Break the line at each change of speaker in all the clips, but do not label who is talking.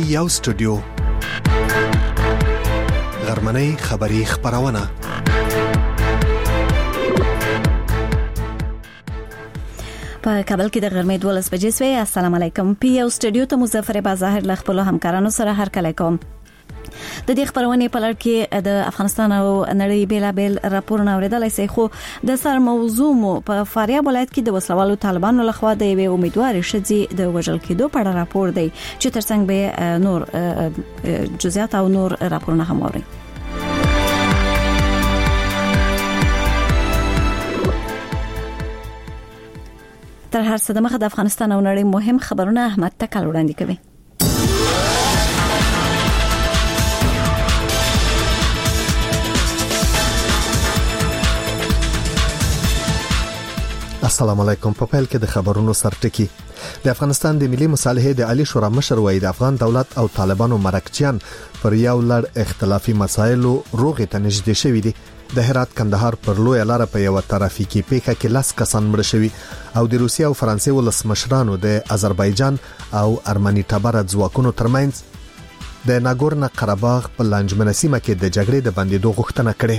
یو سټوډیو غرمنۍ خبری خبرونه
په کابل کې د غرمې 12 بجې سوی. السلام علیکم. پی یو سټوډیو ته مظفر بازاهر له خپل همکارانو سره هرکلی کوم. د دې خبرونې په لړ کې د افغانستان او نړۍ بیلابل راپورونه اوریدلای شي، خو د سر موضوع مو په فاریاب ولایت کې د وسلوالو طالبانو لخوا د یوې امیدوارې ښځې د وژل کېدو په اړه راپور دی چې ترڅنګ به نور جزئیات او نور راپورونه هم اوري. تر هر څه د مخه د افغانستان او نړۍ مهم خبرونه احمد تکل وړاندې کوي.
السلام علیکم. په پیل کې د خبرونو سرټکی. د افغانستان د ملي مصالحې د عالی شورا مشر وایي د افغان دولت او طالبانو مرکچیان پر یو لړ اختلافي مسایلو روغې ته نږدې شوي دي. د هرات کندهار پر لوی لار په یو ترافیکي پیښه کې 10 کسان مړ شوي او د روسیې او فرانسې ولسمشرانو د آذربایجان او ارمني ټبر ځواکونو ترمنځ د ناګورنو قرهباغ په لانجمنه سیمه کې د جګړې د بندیدو غوښتنه کړې.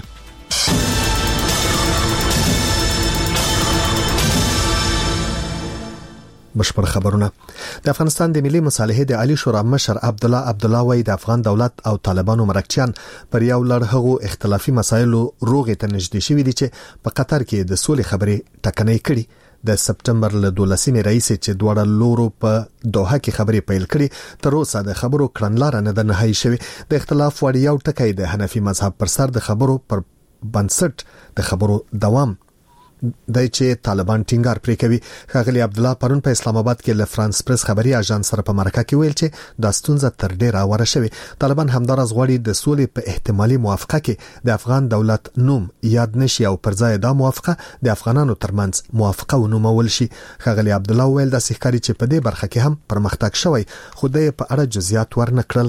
بشپړ خبرونه. د افغانستان د ملي مصالحې د عالی شورا مشر عبدالله وای د افغان دولت او طالبانو مرکچیان پر یو لړ هغو اختلافي مسایلو روغې ته نږدې شوي دي چې په قطر کې د سولې خبرې ټکنۍ کړي. د سپټمبر له 12مې رئیس چې دواړه لورو په دوحه کې خبرې پیل کړي، تر اوسه د خبرو کړنلار نه د نهایی شوی. د اختلاف وړ یو ټکی د حنفي مذهب پر سر د خبرو پر بنسټ د خبرو دوام دای چې طالبان ټینګار پرې کوي. ښاغلي عبدالله پرون په اسلام آباد کې له فرانس پریس خبري اژانس سره په مرکه کې ویل چې د ستونزه تر ډیره اوره شوی. طالبان همدارس غواړي د سولې په احتمالي موافقه کې د افغان دولت نوم یاد نشي او پر ځای دا موافقه د افغانانو ترمنځ موافقه ونومول شي. ښاغلي عبدالله ویل د سحکاري چې په دې برخه کې هم پرمختګ شوی، خو د په اړه جزئیات ورنکړل.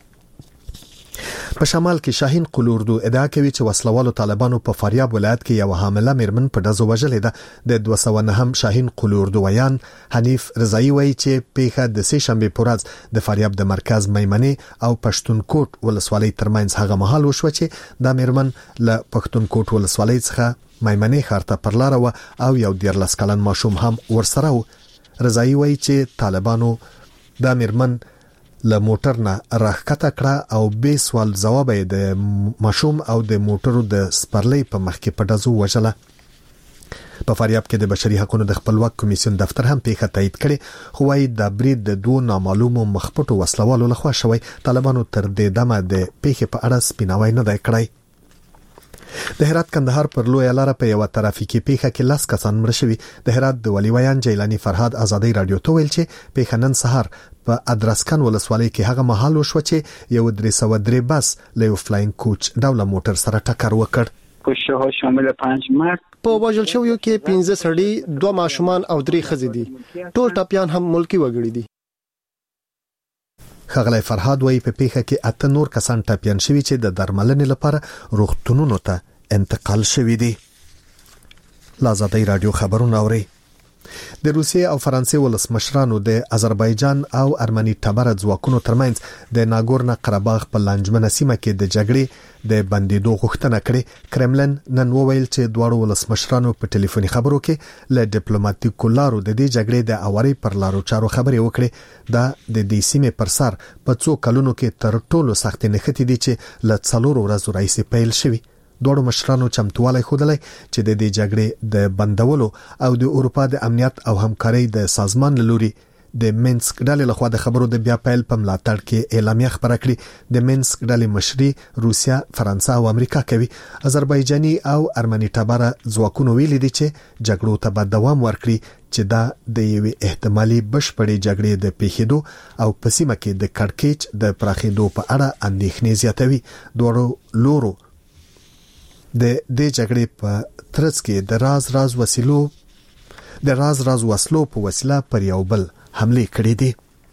په شمال کې شاهین قلوردو ادعا کوي چې وسلوالو طالبانو په فاریاب ولایت کې یو حامله میرمن په ډزو وژلې ده. د 209 شاهین قلوردو ویان حنیف رضایی وایي چې پیښه د سه شنبه په ورځ د فاریاب د مرکز میمنې او پښتونکوټ ولسوالۍ ترمنځ هغه مهال وشو چې د میرمن له پښتونکوټ ولسوالۍ څخه میمنې ښار ته پر لار و او یو 14 کلن ماشوم هم ورسره و. رضایی وایي چې طالبانو د میرمن له موټر نه راښکته کړه او به سوال جواب یې د ماشوم او د موټرو د سپرلۍ په مخ کې په ډزو وژله. په فاریاب کې د بشري حقوقو د خپلواک کمیسیون دفتر هم پیښه تایید کړي، خو وايي د برید د دوه نامعلومو مخپټو وسلوالو لخوا شوی. طالبانو تر دې دمه د پیښې په اړه سپیناوی نه دی کړی. د هرات کندهار پر لوی لار په یو ترافیکي پیښه کې 10 کسان مړ شوي. د هرات د ولی ویان جیلانی فرهاد آزادۍ رادیو ته ویل چې پیښه نن سهار په ادرسکن ولسوالۍ کې هغه مهال وشو چې یو 303 بس له فلاینګ کوچ ډول موټر سره ټکر وکړ.
کشته ها شامل 5 مرد
په وژل شویو کې 15 سړي، 2 ماشومان او 3 ښځې دي. ټول ټاپیان هم ملکی وګړي دي.
ښاغلی فرهاد وایي په پیښه کې 8 نور کسان ټاپیان شوي چې د درملنې لپاره روغتونونو ته انتقال شوي دي. آزادۍ رادیو خبرونه اوري. د روسیې او فرانسې ولسمشرانو د آذربایجان او ارمني ټبر ځواکونو ترمنځ د ناګورنو قرهباغ په لانجمنه سیمه کې د جګړې د بندیدو غوښتنه کړې. کرملن نن وویل چې دواړو ولسمشرانو په ټلیفوني خبرو کې له ډیپلوماټیکو لارو د دې جګړې د اوري پر لارو چارو خبرې وکړې. دا د دې سیمې پر سر په څو کلونو کې تر ټولو سخت نښتې دي چې له 4 ورځو راځي پیل شوی. دوړو مشرانو چمتووالی ښودلی چې د دې جګړې د بندولو او د اروپا د امنیت او همکارۍ د سازمان لوري د مینسک ډلې لخوا د خبرو د بیا پیل په ملاتړ کې اعلامیه خبره کړې. د مینسک ډلې مشري روسیا، فرانسه او امریکا کوي. آذربایجاني او ارمني ټبر ځواکونو ویلي دي چې جګړو ته به دوام ورکړي چې دا د یوې احتمالي بشپړې جګړې د پیښېدو او په سیمه کې د کړکېچ د پراخېدو په اړه اندېښنې زیاتوي. دوړو لورو د دې جګړې په ترڅ کې د راز وسلو په وسیله پر یو بل حمله کړې دي.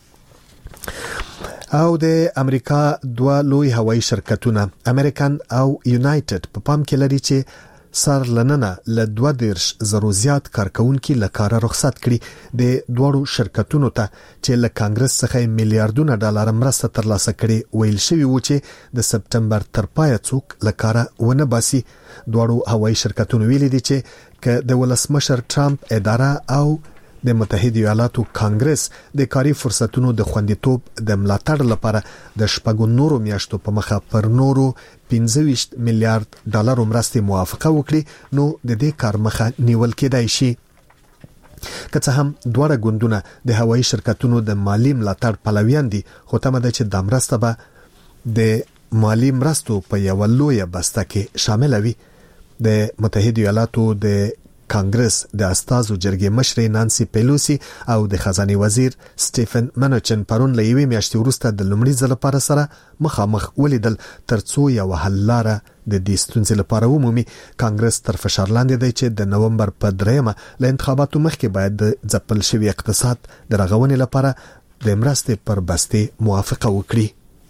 او د امریکا دوه لوی هوایي شرکتونه امریکن او یونایټډ په پام کې لري چې سر لننه له 22,000 زیات کارکونکو له کار رخصت کړي د دوړو شرکتونو ته چې له کانګرس څخه میلیارډونه ډالر مرسته ترلاسه کړي ویل شوی و چې د سپټمبر تر پای څوک له کار ونه باسي. دوړو هوایي شرکتونو ویلي دي چې ک د ولسمشر ټرمپ اداره او د متحده ایالاتو کانګرس د کاري فرصتونو د خوندیتوب د ملاتړ لپاره د شپږو نورو میاشتو په مخه پر نورو 25 میلیارډ ډالر مرستې موافقه وکړي نو د دې کار مخه نیول کېدای شي. که څه هم دوه ګوندونه د هوایي شرکتونو د مالی ملاتړ پلویان دي خو تمه ده چې د مرسته به د مالی مرستو په یو لویه بسته کې شامل وي. د متحده ایالاتو د کانګرس د استازو جرګې مشر نانسي پیلوسی او د خزانه وزیر سټیفن منوچن پرون له یوې میاشتې وروسته د لومړي ځل لپاره سره مخامخ ولیدل ترڅو یو حل لاره د دې ستونزې لپاره ومومي. کانګرس تر فشار لاندې دی چې د نومبر په 3 له انتخاباتو مخکې باید د ځپل شوی اقتصاد د رغونې لپاره د مرستې پر بستې موافقه وکړي.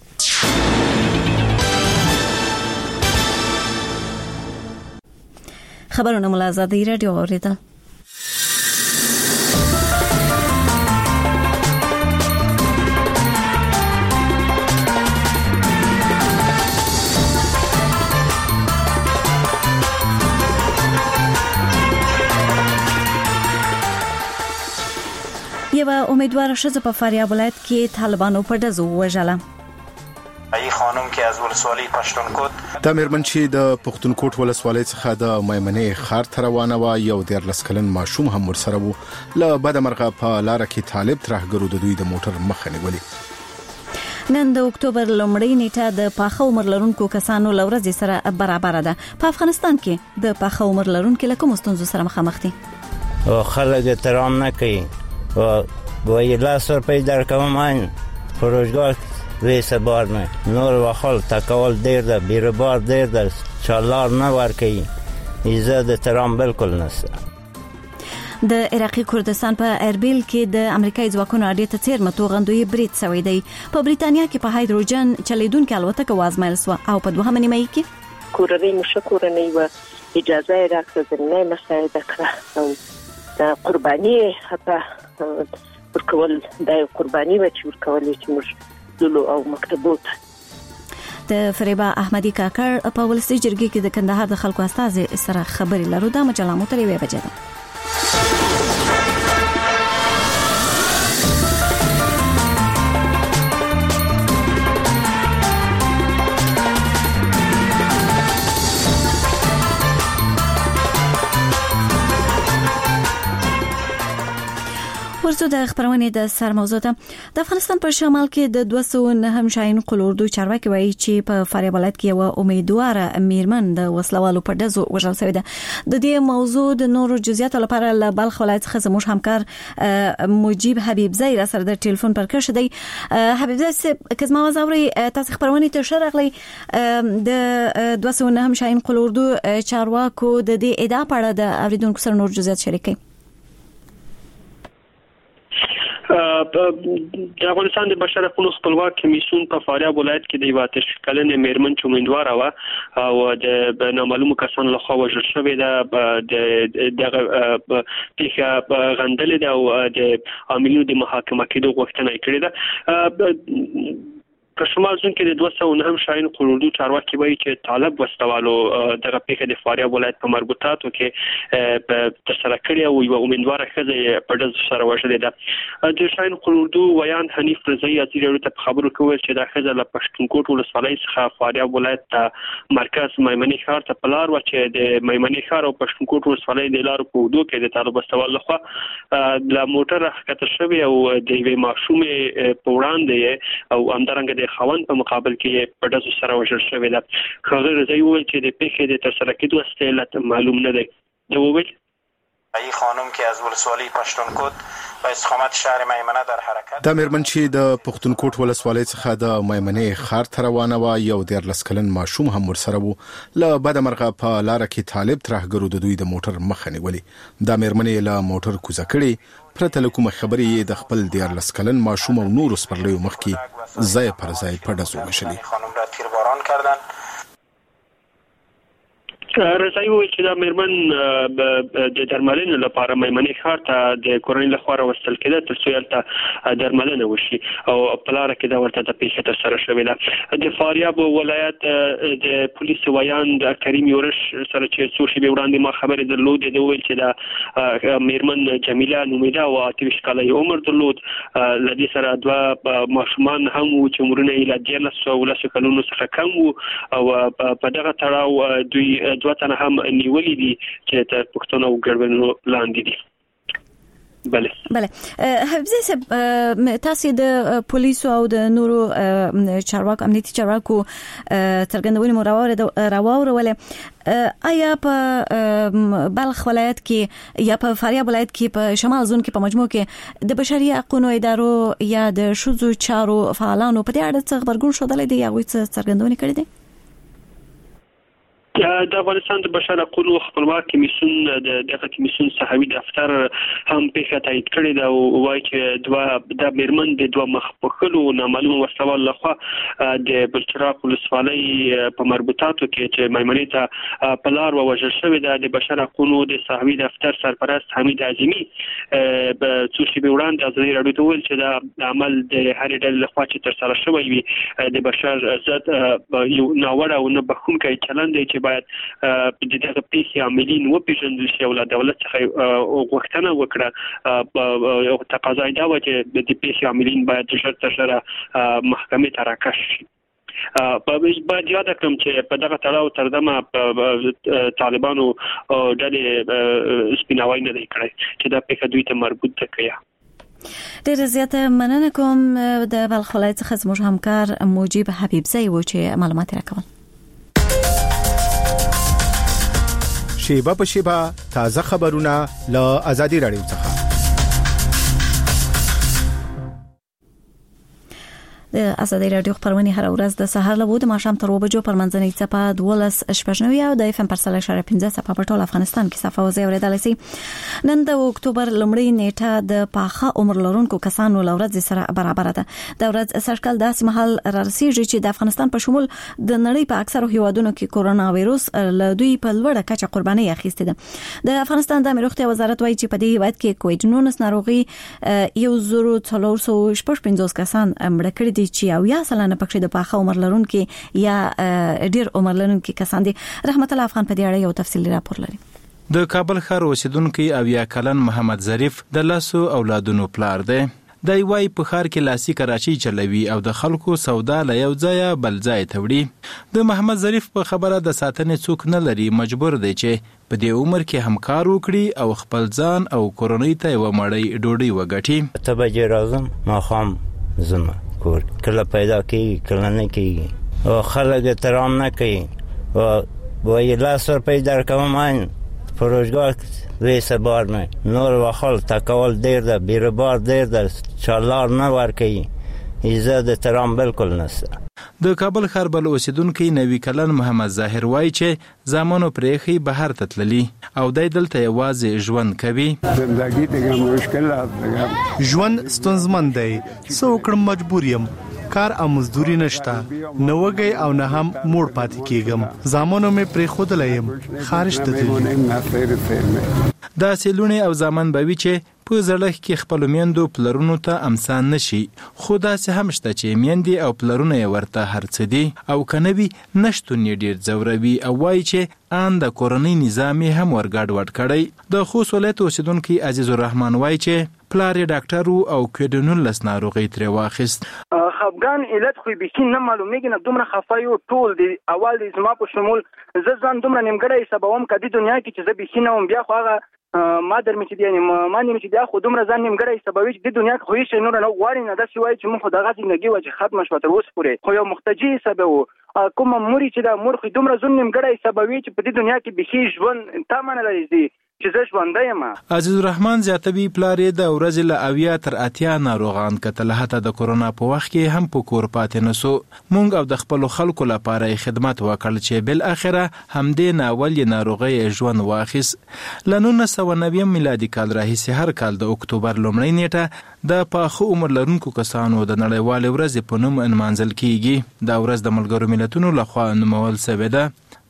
خبرونه مو له آزادۍ رادیو اوریدل. یو امیدوار ښځه په فاریاب ولایت کې طالبانو په ډزو وژله.
ای خانم که از ولسوالی پښتونکوټ
د مېرمن چې د پښتونکوټ ولسوالۍ څخه د میمنې ښار ته روانه و یو 13 کلن ماشوم هم ورسره وو. له بده مرغه په لار کې طالب ترهګرو د دوی د موټر مخه نیولې.
نن د اکتوبر لومړۍ نیټه د پاخه عمر لرونکو کسانو لورځ سره برابر ده. په افغانستان کې د پاخه عمر لرونکو له کوم ستونزو سره مخامخ دي؟
خلک احترام نه کوي و یلاس روپۍ درکوم این فروشگاه ویسه بار نه نور وخال تکول دیر ده بیربار دیر ده چالار نه ورکی ایزه د ترام بالکل نسته.
د عراقي کردستان په اربیل کې د امریکایي ځواکونو اډې ته څیرمه توغندوی برید شوی دی. په بریتانیا کې په هایدروجن چلیدونکو الوتکه وازمایل شو او په دوهمه نیمه کې
کورنۍ مشکورنۍ و اجازه راکړه زمینه مساعده کړه او د قرباني په ورکول د قرباني و چې ورکول چې موږ دلو او مکتبوت.
د فریبا احمدی کاکر په ولسی جرګې کې د کندهار د خلکو استازي سره خبري لرو. د مجله مو ترې وې بجې ده. ورته د خبرونه د سر موضوع ده. د افغانستان په شمال کې د 209 شاهین قلوردو چارواکي وایي چې په فاریاب ولایت کې یو امیدواره میرمن د وسلوالو په ډزو وژل شوې ده. د دې موضوع د نورو جزئیاتو لپاره له بلخ ولایت څخه زموږ همکار مجيب حبیب زئی را سره د ټلیفون پر کښ دی. حبیب زئی کزما وزوري تاسو خبرونه ته شرغلی د 209 شاهین قلوردو چارواکو د دې ادعا په اړه د اوریدونکو سره نور جزئیات شریکي.
د افغانستان د بشر حقوقو خپلواک کمیسیون په فاریاب ولایت کې د یو آتش کلنې میرمن چې امیدواره وه او د نامعلومو کسانو لخوا وژل شوې ده دغه پیښه غندلې ده او د عاملینو د محاکمه کېدو غوښتنه یې کړې ده. په شمال زون کې د 209 شاهین قلوردو چارواکي وایي چې طالب وسلوالو دغه پیښه د فاریاب ولایت په مربوطاتو کې ترسره کړې او یو امیدواره ښځه په ډز سره وژلې ده. د شاهین قلوردو ویان حنیف رضایی ازیر ته په خبرو کې ویل چې دا ښځه له پښتونکوټ ولسوالۍ څخه فاریاب ولایت ته مرکز میمنې ښار ته په لار و چې د میمنې ښار او پښتونکوټ ولسوالۍ د لارو په اوږدو کې د طالب وسلوالو لخوا له موټر ښکته شوې او د یوې ماشومې په وړاندې او همدارنګه خوان په مقابل کې په ډزو سره وژل شوې ده. خغیر رضایی وویل چې د پیښې د ترسره کېدو علت معلوم نه دی. دا وویل
ای خانم که از ولسوالی پښتونکوټ په استقامت شهر میمنه در حرکت.
د مېرمن چې د پښتونکوټ ولسوالۍ څخه د میمنې ښار ته روانه و یو 13 کلن ماشوم هم ورسره وو. له بده مرغه په لار کې طالب ترهګرو د دوی د موټر مخه نیولې. د مېرمنې له موټر کوزه کړي پرته له کومه خبرې د خپل 13 کلن ماشوم او نور سپرلیو مخ کې ځای پر ځای په ډزو وشلې.
خانم را تیرباران کردن.
رضای وایي چې دا میرمن د درملنې لپاره میمنې ښار ته د کورنۍ لخوا راوستل کېده تر څو هلته درملنه وشي او په لاره کې دا ورته د پیښې ترسره شوې ده. د فاریاب ولایت د پولیس ویاند کریم یورش سره چې څو شېبې وړاندې ما خبرې درلودې د ویل چې دا میرمن جمیله نومیده او 28 کاله عمر درلود. له دې سره دوه ماشومان هم وو چې عمرونه یې له 13 کلونو څخه کم وو او په دغه تړاو دوی دوه تنه هم نیولې دي چې تر پښتنو ګډوډو لاندې دي.
بله حفظي صاحب تاسو د پولیسو او د نورو چارواکو امنیتي چارواکو څرګندونې مو راوړولې آیا په بلخ ولایت کې یا په فاریاب ولایت کې په شمال زون کې په مجموع کې د بشري حقوقو ادارو یا د شذو چارو فعالانو په دې اړه څه خبرګون شودلې دي یا غوښتل څرګندونې کړې دي؟
د افغانستان د بشر حقوقو خپلواک کمیسیون دغه کمیسیون صحوي دفتر هم پیښه تایید کړې ده او وایي چې د میرمن د دوه مخ په خلو نامعلوم وسوال لخوا د بلچراغ ولسوالۍ په مربوطاتو کې چې میمنې ته په لار ووژل شوې ده. د بشر حقوقو د صحوي دفتر سرپرست حمید اعظمي څو شېبې وړاندې ازادي راډیو ته ویل چې دا عمل د هرې ډلې لخوا چې ترسره شوی وي د بشر ضد یو ناوړه او نه بخښونکی چلند دی چې باید د دغه پیښې عاملین وپېژندل شي او له دولت څخه غوښتنه وکړه او تقاضا یې دا وه چې د پیښې عاملین باید ژر تر ژره محکمې ته راکش شي. باید یاد کړم چې په دغه تړاو تر دمه طالبانو ډلې سپیناوی نه دی کړی چې دا پیښه دوی ته مربوط ده کړي.
ډېر زیاته مننه کوم د بلخ ولایت څخه زموږ همکار موجب حبیبزی و چې معلومات راکول.
شیبه په شیبه تازه خبرونه له آزادي راډیو څخه.
د آزادي راډیو خبرونه هر ورځ د سهار له 2 ماښام تر 2 بجو پر منځنۍ صفه 12:15 او د FM پر 3.15 صفه په ټول افغانستان کې صفه وزي اوریدل شي. نن د اکتوبر لومړۍ نیټه د پاخه عمر لرونکو کسانو لورځ سره برابر ده. د ورځ سرکل داسې مهال رارسیږي چې د افغانستان په شمول د نړۍ په اکثرو هیوادونو کې کورونا وایروس له دوی په لوړه کچه قرباني اخیسته ده. د افغانستان د روغتیا وزارت وایي چې په دې هیواد کې کووډ-19 ناروغي 1455 کسان مړه کړي دي چې او یا سلانه پکې د پاخه عمر لرونکو یا ډیر عمر لرونکو کسان دي. رحمت الله افغان په دې اړه یو تفصیلي راپور لري.
د کابل ښار اوسیدونکو او یا کلن محمد ظریف د لاسو اولادونو پلار دی. د وای په ښار کې لاسي کراچي چلوي او د خلکو سودا له یو ځای بل ځای ته وړي. د محمد ظریف په خبره د ساتنې څوک نه لري، مجبور دی چې په دې عمر کې همکار وکړي او خپل ځان او کورنۍ ته یو مړی ډوډۍ وګټي.
ته به راځم ما خام زما کور کله پیدا کیږي کله نه کیږي او خلک احترام نه کوي او وایي 10 روپۍ درکوم من فروشگاه ویسه بار نه نور وخال تکول دیر ده بیربار دیر ده چالار نه ورکوي عزت احترام بالکل نشته.
د کابل ښار بل اوسیدونکو نوی کلن محمد ظاهر وایي چې زمانو پرېخي بهر تتللی او دای دلته یوازې ژوند کوي.
زندگی دیگه مشکلات دیگه
ژوند ستونزمن دی، څو کړم مجبور یم، کار او مزدوري نشته، نه وږی او نه هم موړ پاتې کېږم. زامنو مې پرېښودلی یم خارج ته تللي.
دا سیلونه او زامن به وي چې په زړه کې خپل میندو پلرونو ته امسان نشي، خو داسې هم شته چې میندې او پلرونه یې ورته هرڅه دي او کنه وي نشتون یې ډیر ځوروي او وایي چې ان د کورنۍ نظام هم ورګډ وډ کړی. د خوست ولایت اوسیدونکو عزیز الرحمن وایي چې پلار یې ډاکټر او کووډ-19 ناروغي ترې واخیست.
خفګان علت خو به نه معلومیږي، نه دومره خفایو ټول دی اول د زما په شمول زه ځان دومره نیمګړی حسابوم کدي دنیا کې چې زه به نه وم بیا خو هغه ما در مې چې دی ما نیم چې بیا خو دومره ځان نیمګړی حسابوي چې د دنیا کې خو هیڅ نور نه غواړي نه داسې وایي چې موږ خو دغه ژوندګي وه چې ختمه شوه تر اوسه پورې، خو یو محتاجي حسابوو کومه مور چې دا مور خو دومره ځون نیمګړی حسابوي چې په دې دنیا کې بیخي ژوند تا منلی دی چې زه ژوندی یم.
عزیز الرحمن زیاتوي پلار یې د ورځې له 80 تر 80 ناروغان کتل، حتی د کورونا په وخت کې هم په کور پاتې نسو. مونږ او د خپل خلکو لپاره خدمت وکړ چې بل اخره همدې ناول ناروغي ژوند واخیس. له 1990 میلادي کال راهیسې هر کال د اکتوبر لومړۍ نیټه د پاخه عمر لرونکو کسانو د نړیوال ورځ په نوم انمانځل کیږي. دا ورځ د ملګرو ملتونو لخوا نومول شوې ده.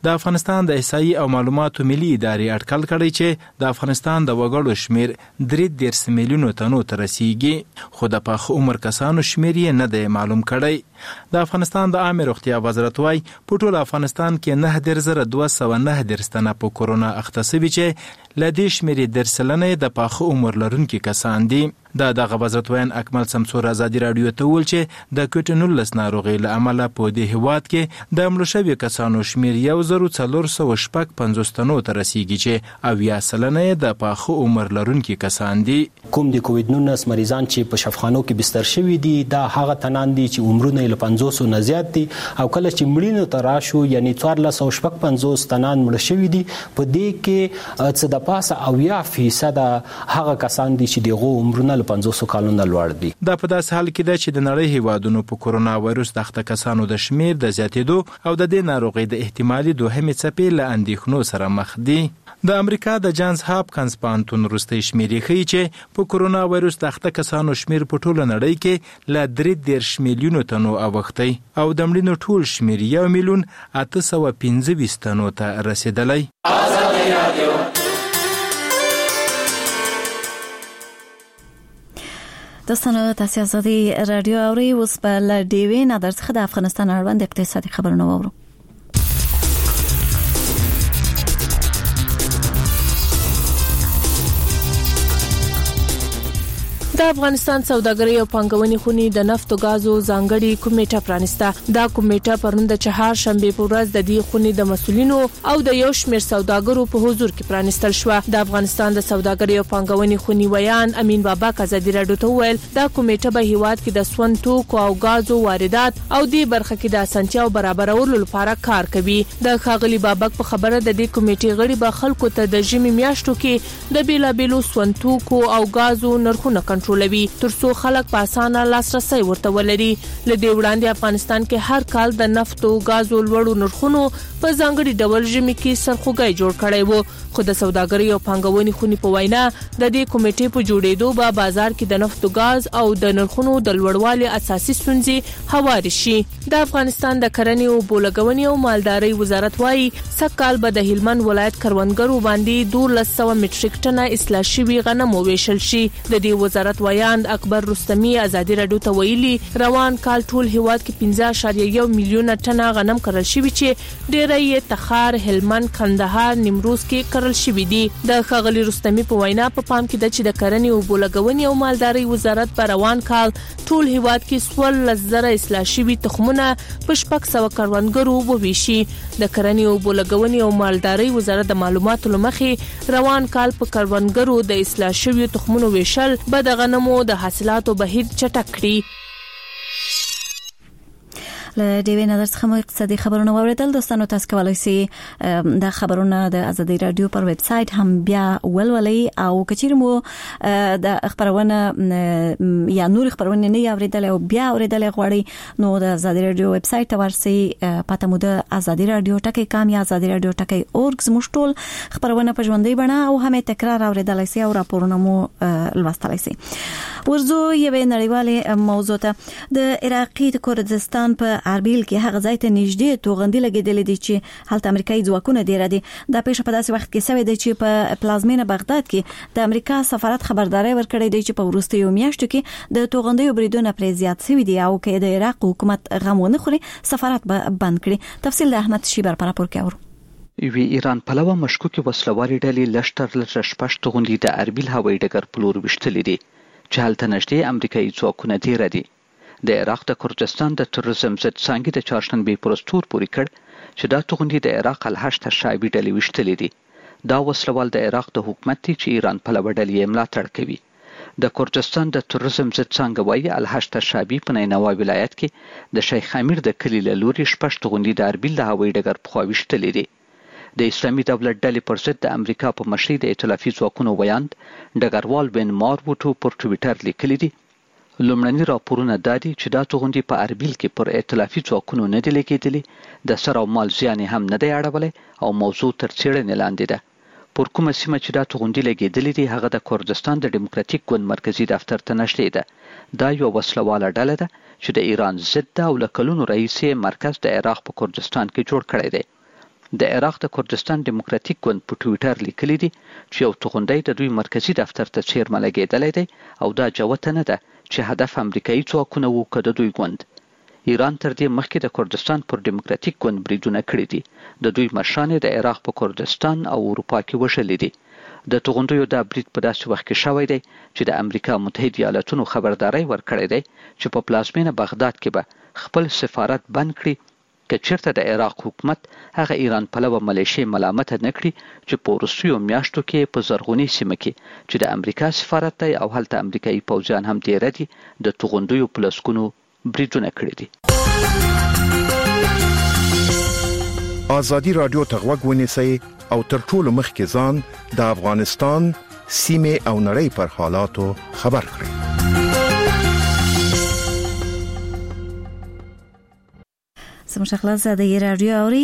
د افغانستان د احصایي او معلوماتو ملي ادارې اټکل کړی چې د افغانستان د وګړو شمیر 3 میلیونو تنو ته رسیږي، خو د پاخه عمر کسانو شمیر یې نه دی معلوم کړی. د افغانستان د عامه روغتیا وزارت وايي په ټول افغانستان کې 9209 تنه په کورونا اخته شوي چې له دې شمېرې 10% د پاخه عمر لرونکي کسان دي. دغه وزارت وایي اکمل سمسور ازادي راډیو ته وویل چې د کووډ 19 ناروغۍ له امله په دې هیواد کې د مړو شویو کسانو شمیر 1450 تنو ته رسیږي چې 80% د پاخه عمر لرونکي کسان دي.
کوم د کووډ 19 مریضان چې په شفاخانو کې بستر شوي دي دا هغه تنان دي چې عمرونه له 500 نه زیات دي او کله چې مړینو ته راشو یعنی 1450 تنان مړ شوي دي په دې کې څه د پاسه 80% هغه کسان دي چې دغه عمرونه 500 کالونو لوړ دي.
دا په داسې حال کې ده چې د نړۍ هیوادونو په کورونا وایروس د اخته کسانو د شمیر د زیاتېدو او د دې ناروغۍ د احتمالي دوهمې څپې له اندېښنو سره مخ دي. د امریکا د جانز هاپکنز پوهنتون وروستۍ شمیرې ښیي چې په کورونا وایروس د اخته کسانو شمیر په ټوله نړۍ کې له 3 میلیونو تنو اوښتی او د مړینو ټول شمیر 1,825,000 تنو ته رسیدلی.
دوستانو تاسو ازادي رادیو اوري اوس په لډیوي نظر څخه د افغانستان اړوند اقتصادي خبرونه وورو.
د افغانستان سوداګرۍ او پانګونې خونې د نفت او غازو ځانګړي کمیټه پرانسته. دا کمیټه پرون د چهارشنبه په ورځ د دې خونې د مسولینو او د یو شمېر سوداګرو په حضور کې پرانستل شو. د افغانستان د سوداګرۍ او پانګونې خونې ویان امین بابک ازادي راډیو ته ویل دا کمیټه به هیواد کې د سون توکو او غازو واردات او د برخه کې د اسانتیاو برابرولو لپاره کار کوي. د خاغلی بابک په خبره د دې کمیټې غړي به خلکو ته د ژمي میاشتو کې د بیلابیلو سون توکو او غازو نرخونه کنټرولوي ترڅو خلک په اسانه لاسرسي ورته ولري. لدې وړاندې افغانستان کې هر کال د نفت او غازو لوړو نرخونو په ځانګړي ډول ژمي کې سرخوږی جوړ کړی وو، خو د سوداګرۍ او پانګونې خونې په وینا د دې کمیټې په جوړېدو به بازار کې د نفت او غاز او د نرخونو د لوړوالي اساسي ستونزې هواري شي. د افغانستان د کرنې او بولګونې او مالدارۍ وزارت وايي سکهال به د هلمند ولایت کروندګرو باندې 1200 مټریک ټنه اصلاح شوي غنم وویشل شي. د دې وزارت وایي اکبر رستمی ازادي راډیو ته ویلي روان کال ټول هیواد کې 15.1 میلیونه ټنه غنم کرل شوی چې ډیری یې تخار، هلمند، کندهار، نیمروز کې کرل شوی دي. د خغلی رستمی په وینا په پام کې د چې د کرنې او بولګونې او مالدارۍ وزارت په روان کال ټول هیواد کې 16,000 اصلاح شوي تخمونه په 600 کروندګرو وویشي. د کرنې او بولګونې او مالدارۍ وزارت د معلوماتو لمخې روان کال په کروندګرو د اصلاح شوي تخمونو ویشل به د غنمو د حاصلاتو بهیر چټک کړي.
له ډیوی نظر څخه مو اقتصادي خبرونه واوریدل. دوستانو تاسو کولای شئ د خبرونه د ازادي رادیو پر ویب سټ هم بیا ولولئ او کچیر مو د خبرونه یا نور خبرونه نه اوریدل او بیا اوریدل غواړئ نو د ازادي رادیو ویب سټ ته ورسئ. پته مو د ازادي رادیو ټکی کام یا ازادي رادیو ټکی اورګ مشټول خبرونه په ژوندۍ بڼه او هم تکرار اوریدل شئ او راپورونه مو لوستل شئ. ورزو یوه نړیواله موضوع ته د عراقي کردستان په اربیل کې هغه ځای ته نږدې توغندي لګیدل دي چې هلته امریکایي ځواکونه دی را دي. دا پیښه په داسې وخت کې شوې ده چې په پلازمینه بغداد کې د امریکا سفارت خبرداري ورکړې ده چې په وروستیو میاشتو کې د توغندي بریدونه پر زیات شوي دي او کې د عراق حکومت غمونه خوري سفارت بند کړي. تفصیل د احمد شیبر پر راپور کې اورو.
وی ایران پلوه مشکوکي وسلوالي ډلې لشتر شپږ توغندي د اربیل هوایي ډګر په لور وشتلې دي چې هلته نږدې امریکایي ځواکونه دی را دي. د عراق د کردستان د تروریزم ضد څانګې د چهارشنبه پر ورځ تور پورې کړ چې دا توغندي د عراق الهشت شایبي ډلې وشتلې دي. دا وسلوال د عراق د حکومت دی چې ایران پلوه ډلې ملاتړ کوي. د کردستان د تروریزم ضد څانګه وايي الهشت شایبي په نینوا ولایت کې د شیخ امیر د کلی له لوري شپږ توغندي د اربیل د هوایي ډګر په خوا وشتلې دي. د اسلامي دولت ډلې پر ضد د امریکا په مشرۍ د ائتلافي ځواکونو ویاند ډګروال بن ماروټو پر ټویټر لیکلي دي لومړني راپورونه دادي چې دا توغندي په اربیل کې پر ائتلافي ځواکونو نه دي لګېدلي، د سر او مال زیان هم نه دی اړولی او موضوع تر څېړنې لاندې ده. پر کومه سیمه چې دا توغندي لګېدلي دي هغه د کردستان د ډیموکراتیک ګوند مرکزي دفتر ته نږدې ده. دا یو وسلواله ډله ده چې د ایران ضد ده او له کلونو راهیسې مرکز د عراق په کردستان کې جوړ کړی دی. د عراق د کردستان دیموکراتیک ګوند په ټویټر لیکلی دی چې یو توغندی د دوی مرکزی دفتر ته چیرمه لګیدلی دی او دا جوته نه ده چې هدف امریکایي ځواکونه وو که د دوی ګوند. ایران تر دې مخکې د کردستان پر دیموکراتیک ګوند بریدونه کړي دي. د دوی مشران د عراق په کردستان او اروپا کې وژلي دي. د توغندیو دا برید په داسې وخت کې شوی دی چې د امریکا متحده ایالاتونو خبرداري ورکړې ده چې په پلازمینه بغداد کې به خپل سفارت بند کړي که چیرته د عراق حکومت هغه ایران پلوه ملیشې ملامت نه کړي چې په وروستیو میاشتو کې په زرغونی سیمه کې چې د امریکا سفارت دی او هلته امریکایي پوځیان هم ډیر دي د توغندیو په لسګونو بریدونه کړي دي.
آزادی رادیو ته غوږ ونیسئ او تر ټولو مخکې ځان د افغانستان سیمې او نړۍ پر حالاتو خبر کړئ.
سمشخلاص د رادیو اوري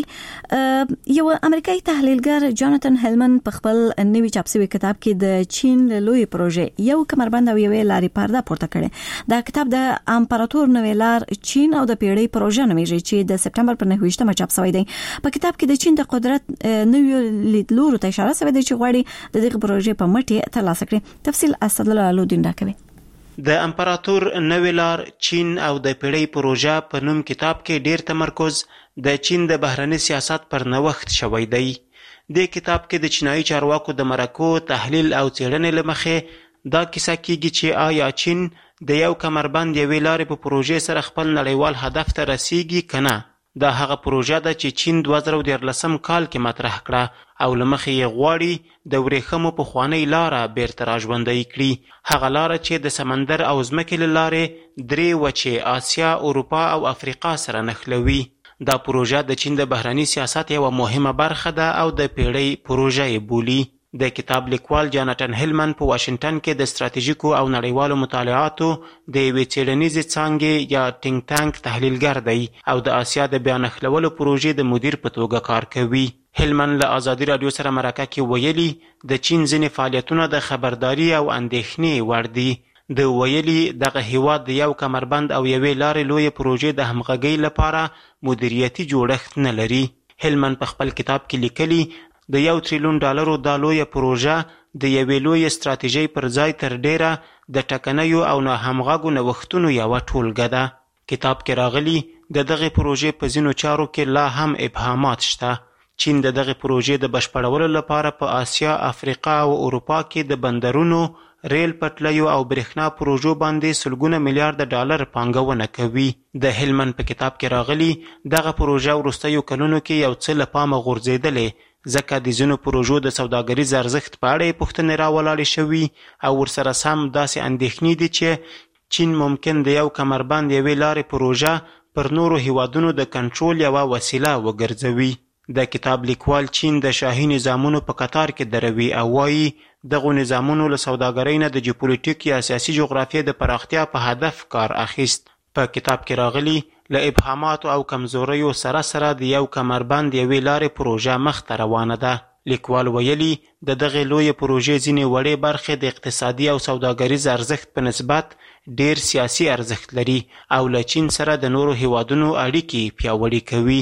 یو امریکایي تحلیلګر جاناتن هلمن په خپل نوي چاپ شوی کتاب کې د چین لوی پروژې یو کمربند او یو لاري پرده پورته کړي. دا کتاب د امپراتور نوې لار چین او د پیړۍ پروژه نومیږي چې د سپټمبر پر 9 چاپ شوی دی. په کتاب کې د چین د قدرت نوې لیدلورو ته اشاره شوی دی چې غواړي د دغه پروژې په مټ ترلاسه کړي. تفصیل اسدالله علودین راکوي.
د امپراتور نوې لار چین او د پیړۍ پروژه په نوم کتاب کې ډیر تمرکز د چین د بهرني سیاست پر نوښت شوی دی. د کتاب کې د چینایي چارواکو د مرکو تحلیل او څېړنې له مخې دا کیسه کیږي چې آیا چین د یو کمربند یوې لارې په پروژې سره خپل نړیوال هدف ته رسیږي که نه. دا هغه پروژه ده چې چین 2013 کال کې مطرح کړه او له مخې یې غواړي د ورېښمو پخوانۍ لاره بیرته راژوندۍ کړي. هغه لاره چې د سمندر او ځمکې له لارې 3 وچې آسیا، اروپا او افریقا سره نښلوي. دا پروژه د چین د بهرني سیاست یوه مهمه برخه ده او د پیړۍ پروژه یې بولي. د کتاب لیکوال جاناتن هلمن په واشنگټن کې د ستراتیژیکو او نړیوالو مطالعاتو د یوې څېړنیزې څانګې یا ټینک ټانک تحلیلګر دی او د آسیا د بیا نښلولو پروژې د مدیر په توګه کار کوي. هلمن له آزادي رادیو سره مرکه کې ویلي د چین ځینې فعالیتونه د خبرداري او اندېښنې وړ دي. د ویلي دغه هیواد د یو کمربند او یوې لارې لویې پروژې د همغږۍ لپاره مدیریتي جوړښت نه لري. هلمن په خپل کتاب کې لیکلي د $1 تریلیون دا لویه پروژه د یوې لویې ستراتیژۍ پر ځای تر ډیره د ټکنیو او ناهمغږو نوښتونو یوه ټولګه ده. کتاب کې راغلي د دغې پروژې په ځینو چارو کې لا هم ابهامات شته. چین د دغې پروژې د بشپړولو لپاره په آسیا، افریقا او اروپا کې د بندرونو، ریل پټلیو او برېښنا پروژو باندې $100 میلیارډ پانګونه کوي. د هلمن په کتاب کې راغلي دغه پروژه وروستیو کلونو کې یو څه له پامه غورځېدلې ځکه د ځینو پروژو د سوداګریز ارزښت په اړه یې پوښتنې راولاړې شوي او ورسره سم داسې اندېښنې دي چې چین ممکن د یو کمربند یوې لارې پروژه پر نورو هیوادونو د کنټرول یوه وسیله وګرځوي. د کتاب لیکوال چین د شاهي نظامونو په قطار کې دروي او وایي دغو نظامونو له سوداګرۍ نه د جیوپولیټیک یا سیاسي جغرافیې د پراختیا په هدف کار اخیست. په کتاب کې راغلي له ابهاماتو او کمزوریو سره سره د یو کمربند یوې لارې پروژه مخته روانه ده. لیکوال ویلي د دغې لویې پروژې ځینې وړې برخې د اقتصادي او سوداګریز ارزښت په نسبت ډیر سیاسي ارزښت لري او له چین سره د نورو هیوادونو اړیکې پیاوړې کوي.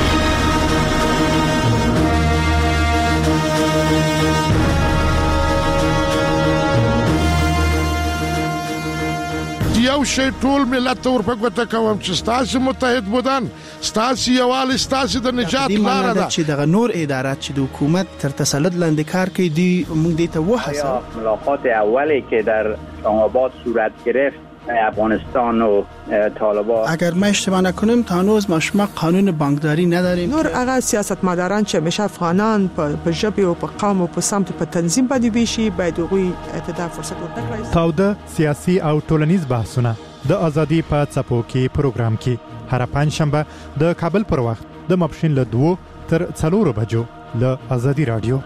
یو شی ټول ملت ته ورپګوته کوم چې ستاسو متحد بودن، ستاسو یووالی، ستاسو د نجات لاره ده.
چې دغه نور ادارات چې د حکومت تر تسلط لاندې کار کوي دی موږ دې ته وحسه.
ملاقات اولی که در اسلام‌آباد صورت گرفت افغانستان و طالبان،
اگر ما اشتباه نکنیم تا هنوز ما شما قانون بانکداری نداریم.
نور هغه سیاستمداران چې همیشه افغانان په ژبه او په قوم او په سمت په تنظیم باندې ویشي باید غوي اعتدال فرصت ورکړي.
تاوده سیاسي او ټولنیز بحثونه د ازادي په څپو کې پروګرام کې هر پنځشنبه د کابل پر وخت د ماپښین له 2 تر 4 بجو له ازادي رادیو.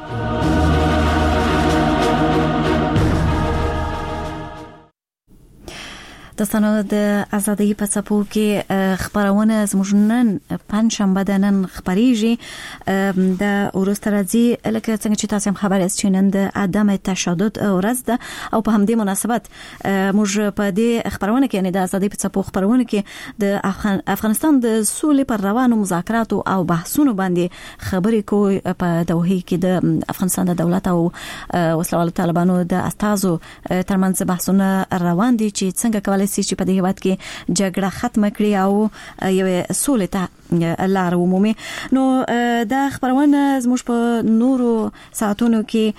د سند ازادي په څپو کې خبرونه زموږ نن پنځشنبه د نن خبريږي د ورسترځي لکه څنګه چې تاسو هم خبر یاست چې نن د عدم تشدد ورځ ده او په همدې مناسبت موږ په دې خبرونه کې نه د ازادي په څپو خبرونه کې د افغانستان د سولې پر روانو مذاکرات او بحثونو باندې خبرې کوي په دوحه کې د افغانستان د دولت او وسلوالو طالبانو د استازو ترمنځ بحثونه روان دي چې څنګه کولای شي چې په دې هیواد کې جګړه ختم کړي او یو سولې ته لار ومومي. نو دا خبرونه زموږ په نورو ساعتونو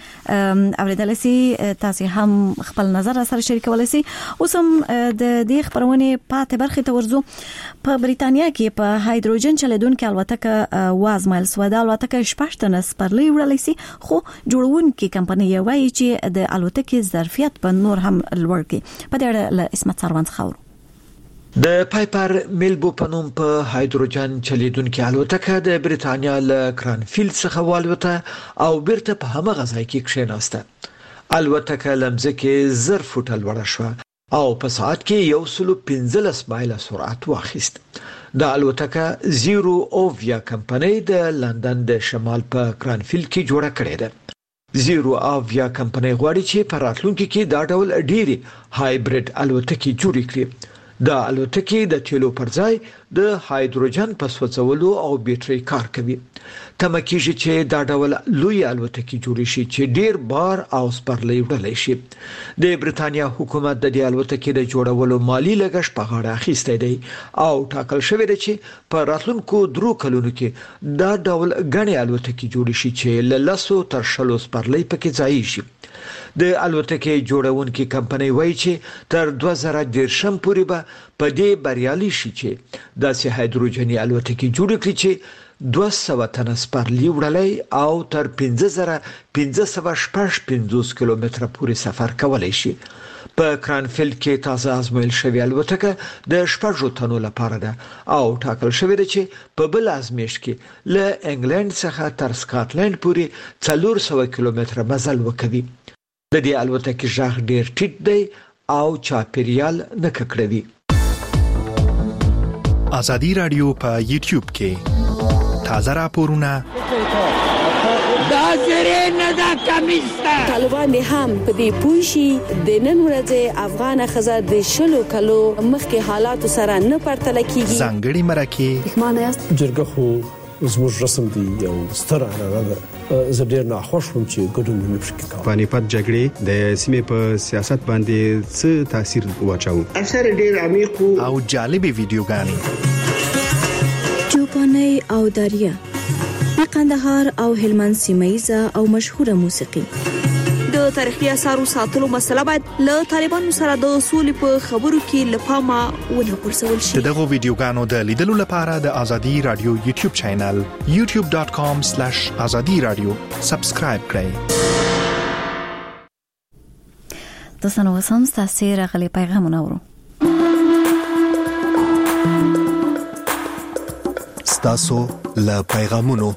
کې اوریدل شي، تاسو هم خپل نظر سره شریکولای شئ. اوس هم د دې خبرونه پاتې برخه ته ورزو. په بریتانیا کې په هایدروجن چلیدونکو الوتکه وازمایل سو د الوتکه شپږ سپرلی وړلای شي، خو جوړونکو کمپنۍ وايي چې د الوتکې ظرفیت په نور هم لوړ کړي. په دې اړه له اسمت سروان خبرو.
د پایپر میلبو په نوم په هایدروجن چلیدونکو الوتکه د بریتانیا له کرانفیلد څخه والوته او بیرته په همغه ځای کې کښیناسته. الوتکه لمزکه 0 فوټه لوړه شو او په ساعت کې 115 مایل سرعت واخیست. د الوتکه زیرو اوویا کمپنۍ د لندن د شمال په کرانفیلد کې جوړه کړې ده. زیرو اوویا کمپنۍ غواړي چې په راتلونکي کې دا ډول ډېری هایبرید الوتکې جوړې کړي. د الوتکې د تیلو پر ځای د هایدروجن په سوځولو او بیټرۍ کار کوي. تمه کیږي چې دا ډول لوی الوتکې جوړې شي چې ډیر بار او سپرلی وړلای شي. د بریتانیا حکومت د دې الوتکې د جوړولو مالی لګښت په غاړه اخیستی دی او ټاکل شوی دی چې په راتلونکو 3 کلونو کې دا ډول غني الوتکې جوړې شي چې له 10 تر 20 سپرلی پکې ځای شي. د الوتکې جوړونکو کمپنۍ وایي چې تر 2010 پورې به په دې بریالي شي چې داسې هایدروجني الوتکې جوړ کړي چې 200 تنه سپرلی وړلای او تر 1550 کیلومتره پورې سفر کولای شي. په کرانفیلد کې تازه ازمویل شوی الوتکه د 6 تنو لپاره ده او ټاکل شوی دی چې په بل ازمیښت کې له انګلند څخه تر سکاټلند پورې 400 کیلومتره مزل وکوي. د دې الوتکې ژغ ډیر ټیټ دی او چاپیریال نه ککړوي.
ازادي رادیو په یوټیوب کې تازه راپورونه
دا زری نه دا کمیسته. طالبان هم په دې پوښي د نن ورځې افغان خزر د شلو کلو مخکې حالات سره نه پرتل کیږي.
ځانګړي مرکه
معنی است
جرګه خو زموږ رسم دی یو ستر هغه زه ډیر نه خوښ وم چې ګډون نه پکې کوم.
پانیپت جګړې د سیمې په سیاست باندې څه تاثیر واچاو؟
اثر ډیر عمیق
او جالب ویډیوګانې
چوپاني او دریا د قندهار او هلمند سیمایزه او مشهوره موسیقي. د تاریخي اثارو ساتلو مسله باید له طالبانو سره د سولې په خبرو کې لپاره ونه غورځول شي.
دغه ویډیوګانو د لیدلو لپاره د ازادي رادیو یوټیوب چینل youtube.com/azadi-radio سبسکرایب کړئ.
تاسو نو سم تاسو راغلي پیغامونه ورو.
ستاسو له پیغامونو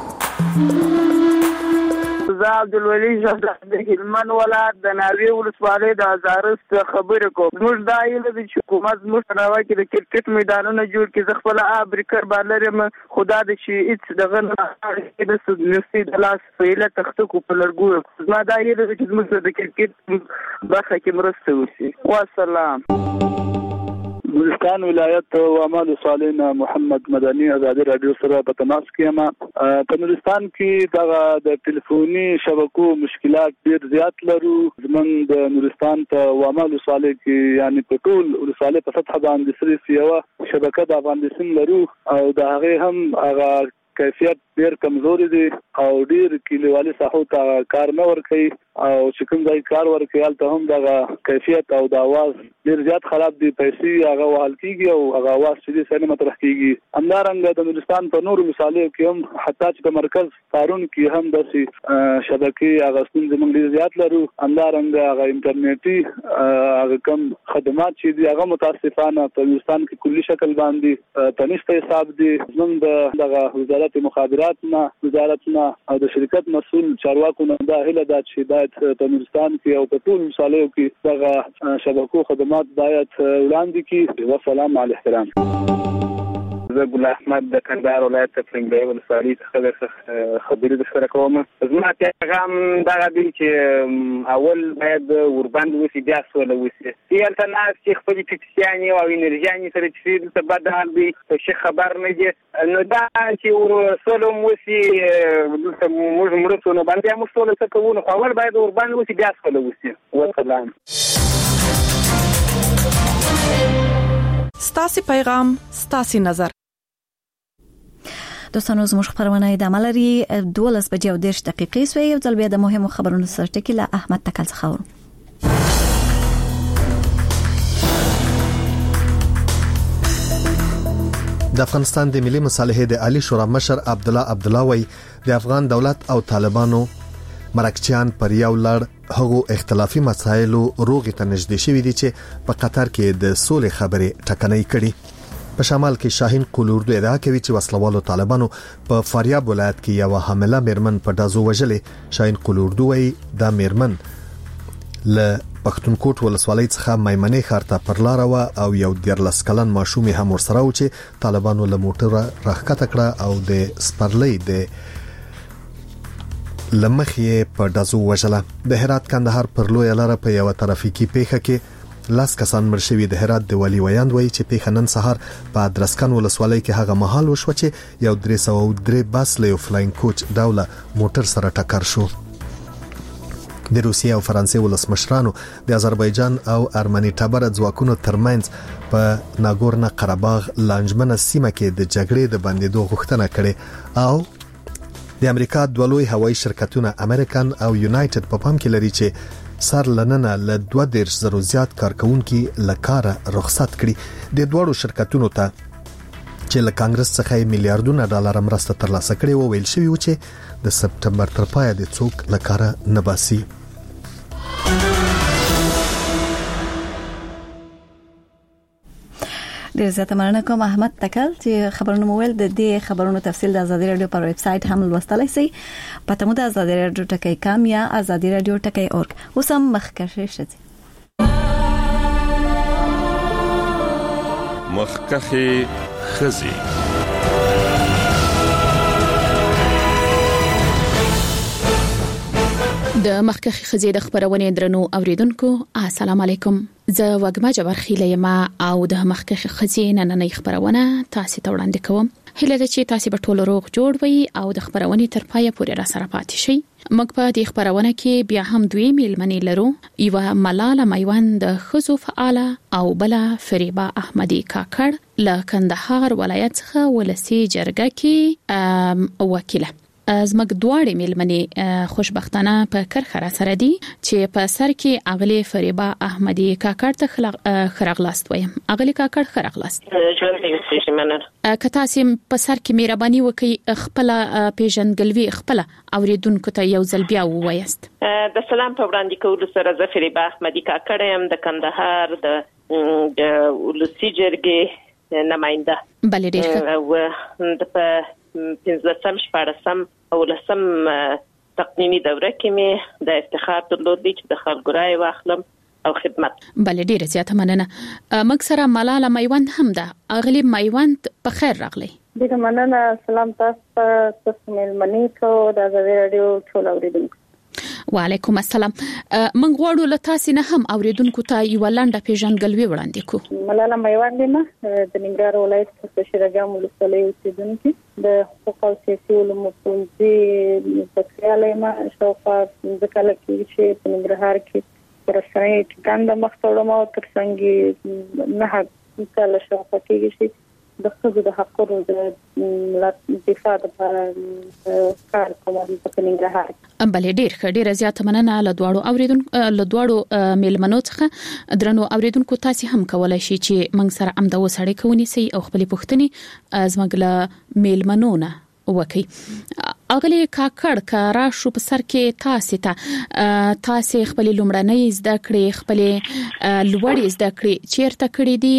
زه عبدالولي شهزاد د هلمند ولایت د ناوې ولسوالۍ د ازارست خبرې کوم. موږ دا هیله ده چې حکومت زموږ په ناوه کې د کرکټ میدانونه جوړ کړي. زه خپله ابریکر بالر یم، خو دا ده چې هېڅ دغه نسي د لاس په هیله تخته کو په لرګو. زما دا هیله ده چې زموږ د کرکټ برخه کې مرسته وشي. والسلام.
بلوچستان ولایت وامل صالحین محمد مدني ازادي رادیو سره په تماس کې یم. په بلوچستان کې د ټلیفوني شبکو مشکلات ډیر زیات لرو. زمونږ د نورستان په وامل صالح کې یعنی په ټول ولسوالۍ په سطح باندې صرف یو شبکه د افغانستان لرو او د هغه هم هغه کیفیت ډیر کمزوري دي او ډیر کلیوالي ساحو ته کار نه ورکوي او چې کوم ځای کار ورکوي هلته هم دغه کیفیت او د اواز ډیر زیات خراب دي. پیسې هغه وهل کېږي او هغه اواز چې دی سره مطرح کېږي. همدارنګه د نورستان په نورو مثالو کې هم حتی چې په مرکز ښارونو کې هم داسې شبکې هغه ستونزې موږ ډېر زیات لرو. همدارنګه هغه انټرنیټي هغه کوم خدمات چې دي هغه متاسفانه په نورستان کې کلي شکل باندې په نشته حساب دي. زموږ د دغه وزارت مخابرات نه او د شرکت مسؤل چارواکو نه دا هیله ده چې دا باید په نورستان کې او په ټول ولسوالیو کې دغه شبکو خدمات باید وړاندې کړي. والسلام علیکم.
زه ګل احمد د کندهار ولایت فرنګي ولسوالۍ څخه خبرې درسره کوم. زما پیغام دا دی چې اول باید ورباندې وسی بیا سوله وسی. یالته ناس چې خپل فکسیاني او انرژياني سره چې د بدل دی چې خبر نه دي نو دا چې سوله وسی موږ مرسته نه باندې موږ سوله څه کوو نو اول باید ورباندې وسی بیا سوله وسی. والسلام.
ستاسي پیغام ستاسي نظر.
دوستانو زموږ خبرونه ادامه لري. 12:10 سوی یو ځل بیا د مهمو خبرونو سره ټکی له احمد تکل څخه ورو.
د افغانستان د ملي مصالحې د عالی شورا مشر عبدالله وای د افغان دولت او طالبانو مرکچیان پر یو لړ هغو اختلافي مسایلو روغې ته نږدې شوي دي چې په قطر کې د سولې خبرې ټکنۍ کړي. په شمال کې شاهین قلوردو ادعا کوي چې وسلوالو طالبانو په فاریاب ولایت کې یو حامله میرمن په دازو وژلې. شاهین قلوردو وایي دا میرمن له پښتونکوټ ولسوالۍ څخه میمنې ښار ته پر لار و او یو 14 کلن ماشوم هم ورسره و چې طالبانو له موټر راښکته کړه او د سپرلۍ د لمخې په دازو وژله. د هرات کندهار پر لوی لار په یو ترافیکي پیښه کې لاس کسان مرشوي. د هرات د ولی ویاند وایي چې پیښه نن سهار په ادرسکن ولسوالۍ کې هغه مهال وشو چې یو 303 بس له یو فلاینګ کوچ ډوله موټر سره ټکر شو. د روسیې او فرانسې ولسمشرانو د آذربایجان او ارمني ټبر ځواکونو ترمنځ په ناګورنو قرهباغ لانجمنه سیمه کې د جګړې د بندیدو غوښتنه کړې او د امریکا د لوی هوایي شرکتونو امریکن او یونایټډ په پام کې لري چې سر لننه له 2000 زیات کارکونکو لکاره رخصت کړي. د دوړو شرکتونو ته چې له کانګرس څخه میلیارډونه ډالر مرسته ترلاسه کړي او ویل شوی و چې د سپټمبر تر پایه د څوک لکاره نه باسي.
ډیر زیاته مننه کوم احمد تکل چې خبرونه مویل. د دې خبرونو تفصیل د آزادي رادیو پر ویب سټ هم لوستلای شئ. پته مو د آزادي رادیو ټکی کام یا آزادي رادیو ټکی اورګ. اوسم مخکشه شئ.
مخکخه خزي
د مخکخي خزي د خبرونه درنو اوریدونکو السلام علیکم. زه وګما جبر خیلیما او د مخکخي خزي نننې خبرونه تاسو ته وړاندې کوم. هله د چې تاسو په ټولو روغ جوړ وي او د خبرونه تر پایه پورې را سره پاتې شئ. موږ په دې خبرونه کې بیا هم دوی میلمنې لرو. یو ملاله میوند د خزو فعاله او بل فریبا احمدی کاکړ له کندهار ولایت څخه ولسی جرګه کې وکیله. زموږ دواړه میلمنې خوشبختانه په کرخه سره دي چې په سر کې اغلی فریبا احمدی کاکړ ته خرغلاست وایم. اغلی کاکړ خرغلاست. که تاسو په سر کې مهرباني وکړئ خپل پیژنګلوي خپل اوریدونکو ته یو ځل بیا ووایست.
د سلام په وړاندې کولو سره زه فریبا احمدی کاکړ یم د کندهار د ولسی جرګې نماینده.
بلې ډیر
ښه. د 15 شپږم او لسم تقنینی دوره کې مې د افتخار درلودی چې د خلکو رای واخلم او خدمت.
بلې ډیره زیاته مننه. موږ سره ملاله میوند هم ده. اغلی میوند په خیر راغلی.
ډیره مننه. سلام تاسو ته مېلمنې کو د آزادي رادیو ټول اوریدونکو.
وعلیکم السلام. من غواړو له تاسو نه هم اوریدونکو ته یو لنډه پیژنګلوي وړاندې کو.
ملاله میوند ما د ننګرهار ولایت په شیرګام ولسوالۍ اوسیدونکو د حقوق او سیاسي علومو پوهنځي په خیال ما شاوخوا د کله کې چې په ننګرهار کې پرسنۍ ټاکنده مختوړم او ترڅنګ نه کله شاوخوا کې چې د خپل د حقوقو د دفاع لپاره کار کوم په ننګرهار.
بلې ډیر زیاته مننه له دواړو میلمنو څخه. درنو اوریدونکو تاسو هم کولای شئ چې موږ سره هم د وسړې کوونی سي او خپل پوښتنې زموږ له میلمنو نه وکي. اغلی کاکړ کارا شو په سر کې تاسو خپل لومړنۍ زده کړې خپل لوړې زده کړې چیرته کړې دي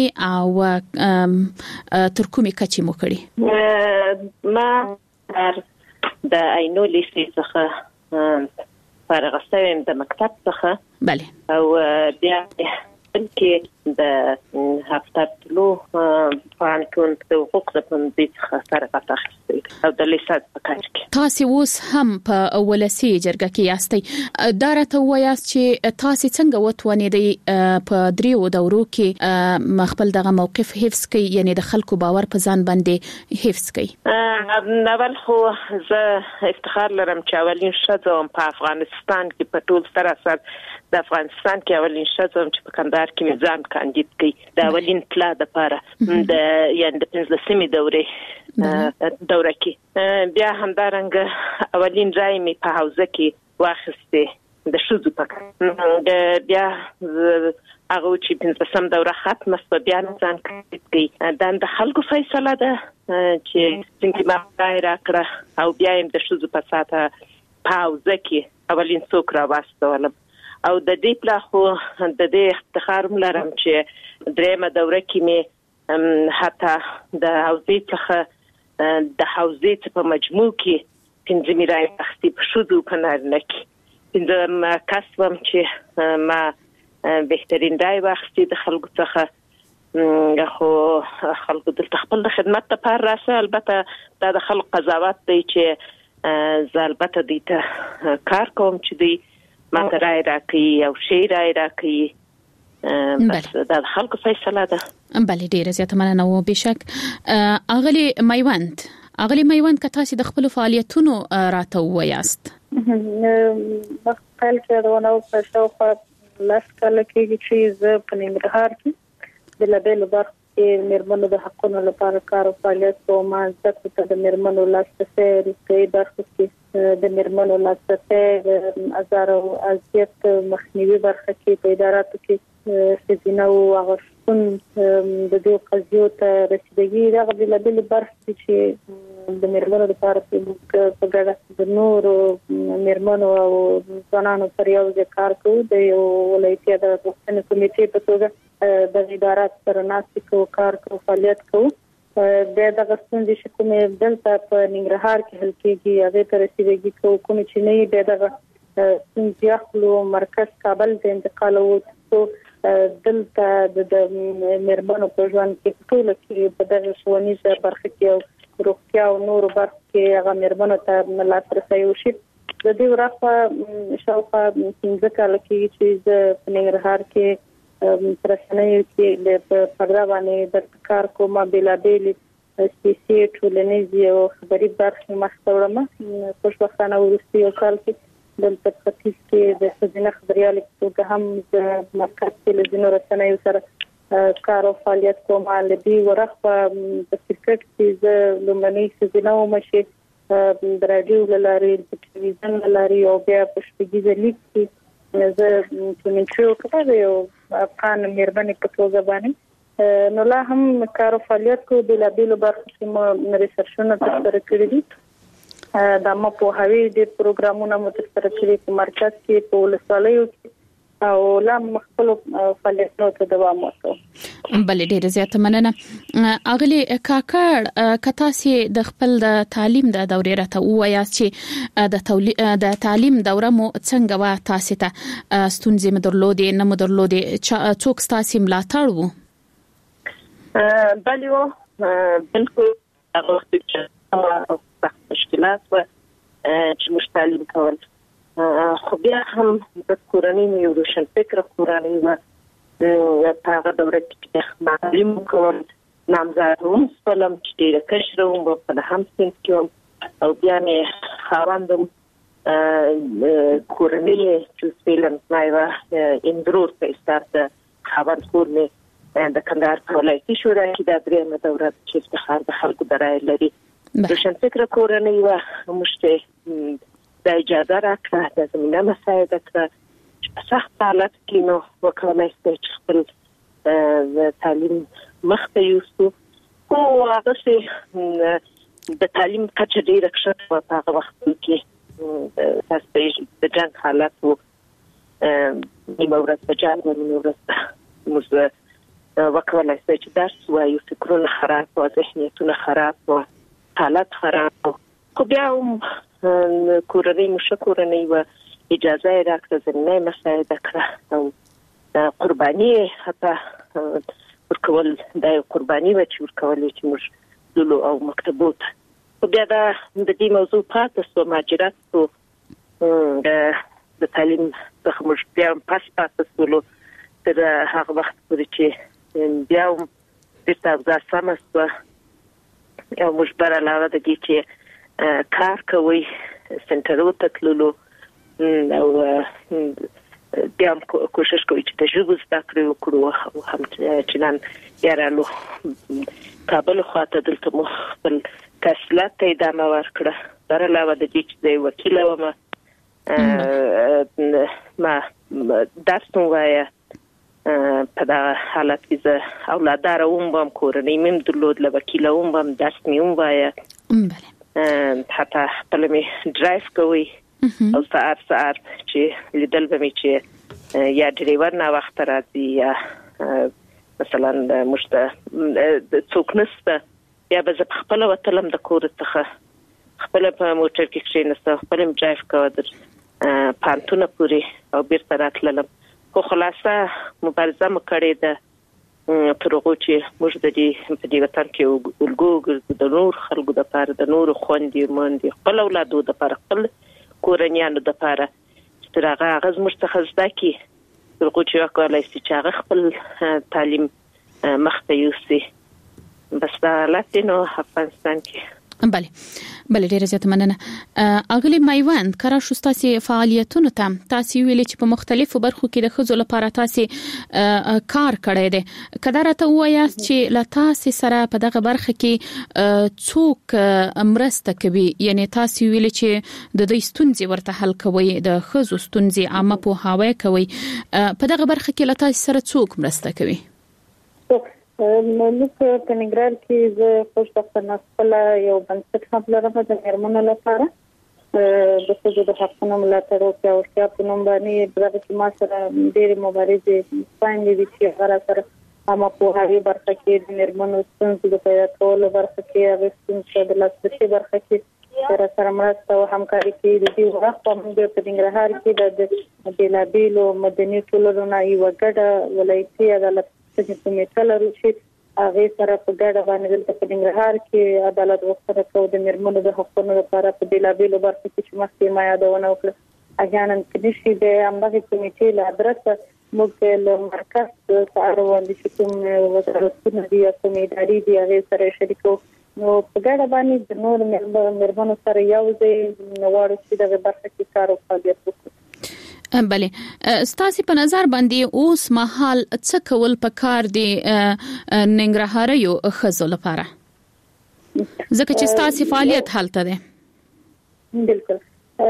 او تر کومې کچې مو کړې؟
ما د عینو لیسې څخه فارغ شوم د مکتب څخه.
بله.
او بیا کې د هفته لو فانکون د حقوق د پندې څخه سره پاتې او د لیسانس په کار کې.
تاسو اوس هم په ولسی جرګه کې یاستئ. دا راته وایاست چې تاسو څنګه وتوانیدئ په دریو دورو کې خپل دغه موقف حفظ کړئ، یعنی د خلکو باور په ځان باندې حفظ کړئ؟
اول خو زه افتخار لرم چې اولین شذم په افغانستان کې په ټول سراسر د افغانستان کې اولین شذم چې په کندهار کې میزان کاندید کړي د اولین پلا د پاره د یعنی د 15مې دوره کې. بیا همدارنګه اولین ځای می په حوزه کې واخیسته د شذو پک. بیا هغه چې 15م دوره ختمه شوه بیا ځان کاندید کړي. د خلکو فیصله ده چې څنګه ما راکړه او بیا د شذو په ساته په حوزه کې اولین څوک راوستولم. او د دې پلا خو د دې افتخار لرم چې درېمه دوره کې می حتی د حوزې څخه د حوزې په مجموع کې 15 رای اختی په شذو په نارینه کې 15 کسبم چې ما بهترین رای واختی د خلکو څخه. خو خلکو د خپل خدمت لپاره راځي. البته دا د خلک قضاوت دی چې زه البته دې ته کار کوم چې دی ما ته رای راکړي او شی رای راکړي. بس دا خلکو فیصله ده.
بله ډیره زیاته مننه. او بشک اغلی میوند که تاسو د خپل فعالیتونو راته وایاست.
خپل کې دونه په شاوخوا لاس کله کې چې زه په ننګرهار کې د لابل برخه کې مرمنو د حقونو لپاره کار او فعالیت کوم. ځکه د مرمنو لاسته راځي برخه کې د مرمنو لاسته ازار او اذیت مخنیوي برخه کې په اداراتو کې سزینه او غشتون د دې قضیو ته رسیدګي دغه د لابل برخه چې د مرمنو لپاره په ګډه د نور مرمنو او ځوانانو سره یو ځای کار کوو. د یو ولایتي د پښتنې کمیټې په توګه د ادارات سره ناستې کار کوو فعالیت کوو. د دغه ستونزې چې کومې دلته په ننګرهار کې حل کېږي هغه ته رسیدګي کوو. کوم چې نه د دغه ستونزې خپل مرکز کابل ته انتقال وو. دلته د مرمنو په ژوند کې ټول کې په دغه ښوونیزه برخه کې او روغتیا او نور برخه کې هغه مرمنو ته لاسرسی وشي. د دې ورځ شاوخوا 15 کال کې چې په ننګرهار کې پرسنۍ کې د پردا باندې د کار کومه بلابل سیاسي ټولنیزي او خبري برخه مخته وړم. خوشبختانه ورستي یو کال کې د تفصیل کې د خزینه خبريال کې هم د مرکز کې لزینو رسنۍ سره کار او فعالیت کوم. لدی ورخه د کرکټ کې د لومړني خزینه او مشي د رادیو لاري د ټلویزیون لاري او بیا په شپږیزه لیک کې زه چې من شو کړه یو افغان مهرباني په توګه باندې نو لا هم کار او فعالیت کو د لابل برخه کې مو ریسرچونه ترسره کړی دي. د ما په هوی د پروګرامونو مو ترسره کړی په مرکز کې په ولسوالیو او لا خپل فعالیتونو ته دوام ورکړو.
بل ډیر زیاته مننه. اغلی کاکړ کتا سي د خپل د تعلیم د دورې راته وایاست چې د تعلیم دوره مو څنګه وا تاسو ته ستونزې مدرلودې نه مدرلودې څوک تاسو ملاتړ وو؟
بلیو بالکل هغه چې مشکلات و چې مشتعلم کول. خو بیا هم د کورنۍ یو روشن فکر کورنۍ و په هغه دوره کې معلم کوم نامزد هم سپلم چې ډېر کشرم په هم سن کې او بیا مې خاوندم کورنۍ چې سپلم مایوا اندرور په استارت خاوند کور مې د کندهار په ولایتي شورا کې د درېمه دوره چې افتخار د خلکو درای لري روشن فکر کورنۍ و مشته د اجازه راکړه د زمينه مساعده کړه چې سخت حالت کې نو وکړم چې خپل تعلیم مخته یوسو او هغه چې د تعلیم کچه ډیره ښه و په هغه وخت کې تاسو د جنگ حالت وو نیمه ورځ په جنگ نیمه ورځ موږ وکړل چې درس وایو فکرونه خراب او ذهنیتونه خراب او حالت خراب خو بیا هم کورنۍ مشکورنۍ و اجازه راکړه زمینه مساعده کړه او قرباني حتی ورکول د قرباني و چې ورکول چې موږ دلو او مکتبوت په بیا د دې موضوع پاتې سو ماجرات د تعلیم څخه موږ بیا پاتې سو تر هغه وخت پورې چې بیا د تاسو سمستو یو مشبر علاوه د دې چې کار کوي سنټرو تکللو او بیا کوشش کوي چې د ژبو زده کړې وکړو او هم چې نن یارانو کابل خواته دلته مو خپل تحصیلات ته ادامه ورکړه در علاوه د دې چې د وکیل ومه ما درس وایا په دا حالت کې زه اولادار ومم کورنۍ مم درلود له وکیل ومم درس مې وایا حتی خپل مې ډرایو کوي او ساعت چې لیدل به مې چې یا ډریور نه وخت راځي یا مثلا مشته څوک نسته یا به زه خپل وتلم د کور څخه خپل په موټر کې کښینسته خپل مې ډرایو کوه در پانتونه پورې او بیرته راتللم خو خلاصه مبارزه مو کړې ده تر هغو چې موږ د دې په دې وطن کې الګو د نور خلکو دپاره د نورو خویندې میندې خپل اولادو دپاره خپل کورنیانو دپاره چې تر هغه زموږ څخه زده کړي تر هغو چې وکولی شي چې هغه خپل تعلیم مخته یوسي بس دا حالت دی نو افغانستان کې
بله ډیره زیاته مننه اغلی میوند کرا شو تاسو فعالیتونو ته تاسو ویلي چې په مختلفو برخو کې د خزو لپاره تاسو کار کړی دی کله راته وایاست چې لا تاسو سره په دغه برخه کې څوک مرسته کوي یعنی تاسو ویلي چې د دې ستونزې ورته حل کوي د خزو ستونزې عامه په هاوی کوي په دغه برخه کې لا تاسو سره څوک مرسته کوي
نو په نګران کې زه خوشبختانه خپل یو بنسټ هم لرم د میرمنو لپاره د ښځو د حقونو ملاتړ او پیاوړتیا په نوم باندې دغه چې ما سره ډېرې مبارزې پاندې دي چې هغه سره عامه پوهاوي برخه کې د میرمنو ستونزې د پیدا کولو برخه کې هغه ستونزې د لاسرسي برخه کې سره مرسته او همکاري کوي د دې وخت په په ننګرهار کې د بېلابېلو مدني ټولنو نه یوه ګډه ولایتي عدالت چې په میټل روشي هغه سره په ګډه باندې د پنځګرهار کې عدالت وکړه کوم د میرمنو د حقوقو لپاره په بېلابېلو برخو کې مخکې ما یادونه وکړه احیانا کلیشي د امبغه کمیټې له ادرسه موږ له مرکز سره وړاندې چې کوم وزارتونه دي کوم ادارې دي هغه سره شریکو نو په ګډه باندې د نور میرمنو سره یو ځای نوړو چې د برخه کې کار او فعالیت وکړو
بله ستاسو په نظر باندې اوس مهال څه کول پکار دي ننګرهار یو خزو لپاره ځکه چې ستاسو فعالیت حالت ده
بالکل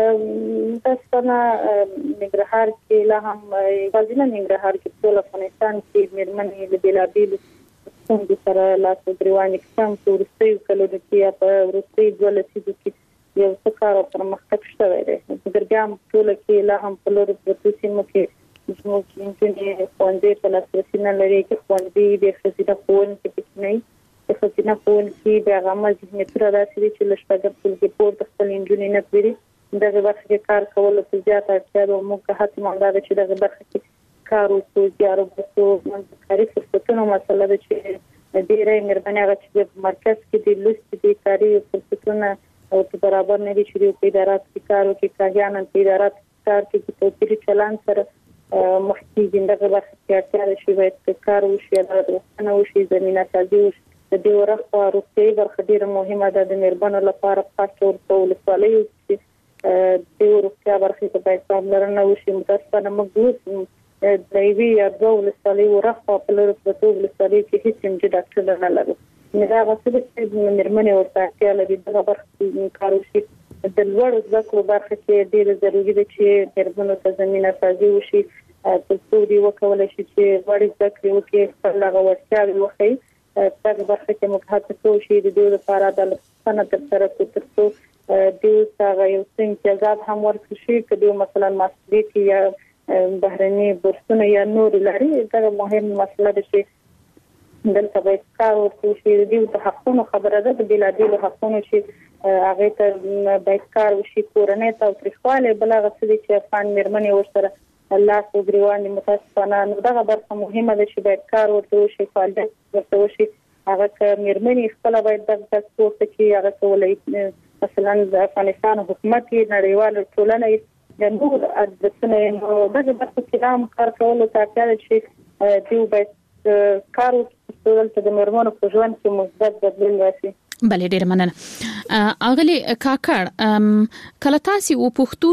تاسو نه ننګرهار کې لا هم غزنه ننګرهار کې ټول افغانستان کې میرمنې د بلابل څنګه سره لاس غریوانې کوم تورستي کلو د کیا په ورستي ولسی د کی یو څه کار پر مختک شوی دی د ګرګام ټول کې لا هم په لور پروتو سیمو کې زموږ انټرنیټ باندې په لاسرسي نه لري چې باندې د خصيصه فون کې نه د خصيصه فون کې د غامه ذهنیت را راسي چې لښتګر ټول کې پورته خپل انجونی نه پیری دغه برخه کې کار کول په زیات اړتیا ده موږ هڅه مونږ دا چې دغه برخه کې کار وکړو زیارو بسو منځکاري فرصتونو مسله ده چې ډېرې مهرباني غوښتل په مرکز کې د لوست دي کاری فرصتونه او په برابر نه دي چې په ادارات کې کار وکړي کاجانن په ادارات کار کې په توپیري چلان سره مخکې دغه برخه کې اړتیا شي باید کار وشي دا وشي زمينه سازي وشي د دې ورخه روغتي برخه ډیره مهمه ده د میرمنو لپاره خاص ورته ولسوالۍ چې د روغتیا برخه ته باید پاملرنه وشي متاسفانه موږ د ایوي یا د ولسوالۍ ورخه په لور په توګه ولسوالۍ کې هیڅ هم ډاکټر نه لري دا غوښتل چې میرمنې ورته اړتیا لري د برخه کار وشي د لوړ ذکر برخه کې ډیره ضروري ده چې میرمنو ته زمينه سازي وشي تاسو دی وکولای شي چې وړي ذکر وکړي خپل غوښتنه وکړي په برخه کې مخاطب شي د دې لپاره د سند تر څو د سره یو څنګه ځاد هم ورکړي شي کله مثلا مسؤلیت یا بهرني بورسونه یا نور لري دا مهم مسله ده چې دلته به کار ورته شي د حقونو خبره ده د بلادي حقونو شي هغه ته به کار وشي کورنۍ ته ترخواله بلغه څه چې افغان مرمنې ورسره الله کو ګریوان متاسفانه نو دغه برخه مهمه ده چې به کار ورته شي فعالیت ورته شي هغه مرمنې خپل باید د سپورت کې هغه کولای مثلا د افغانستان حکومت نړیوال ټولنه د نور د سنې دغه برخه کې هم کار کول ته اړتیا ده چې دیو باید کار وکړي چې د مرمنو په ژوند کې مثبت بدلون راشي.
بلې ډېر مننه اغلی کاکړ کله تاسو او پښتو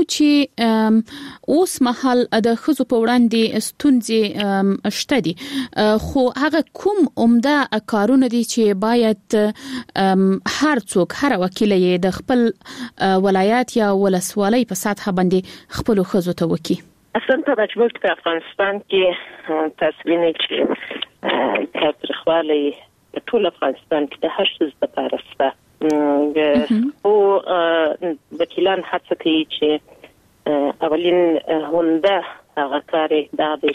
چې اوس مهال د خزو په وړاندې ستونزې شته دي خو هغه کوم عمده کارونه دي چې باید هر څوک هر وکیل یې د خپل ولایت یا ولسوالۍ په سطح باندې خپل خزو ته وکي.
اصلا په مجموع په افغانستان کې تصویر چې تاریخوالي ټول افغانستان کې د هر څه لپاره سته او وکیلان هڅه کوي چې اولین هونده هغه کاری دا دی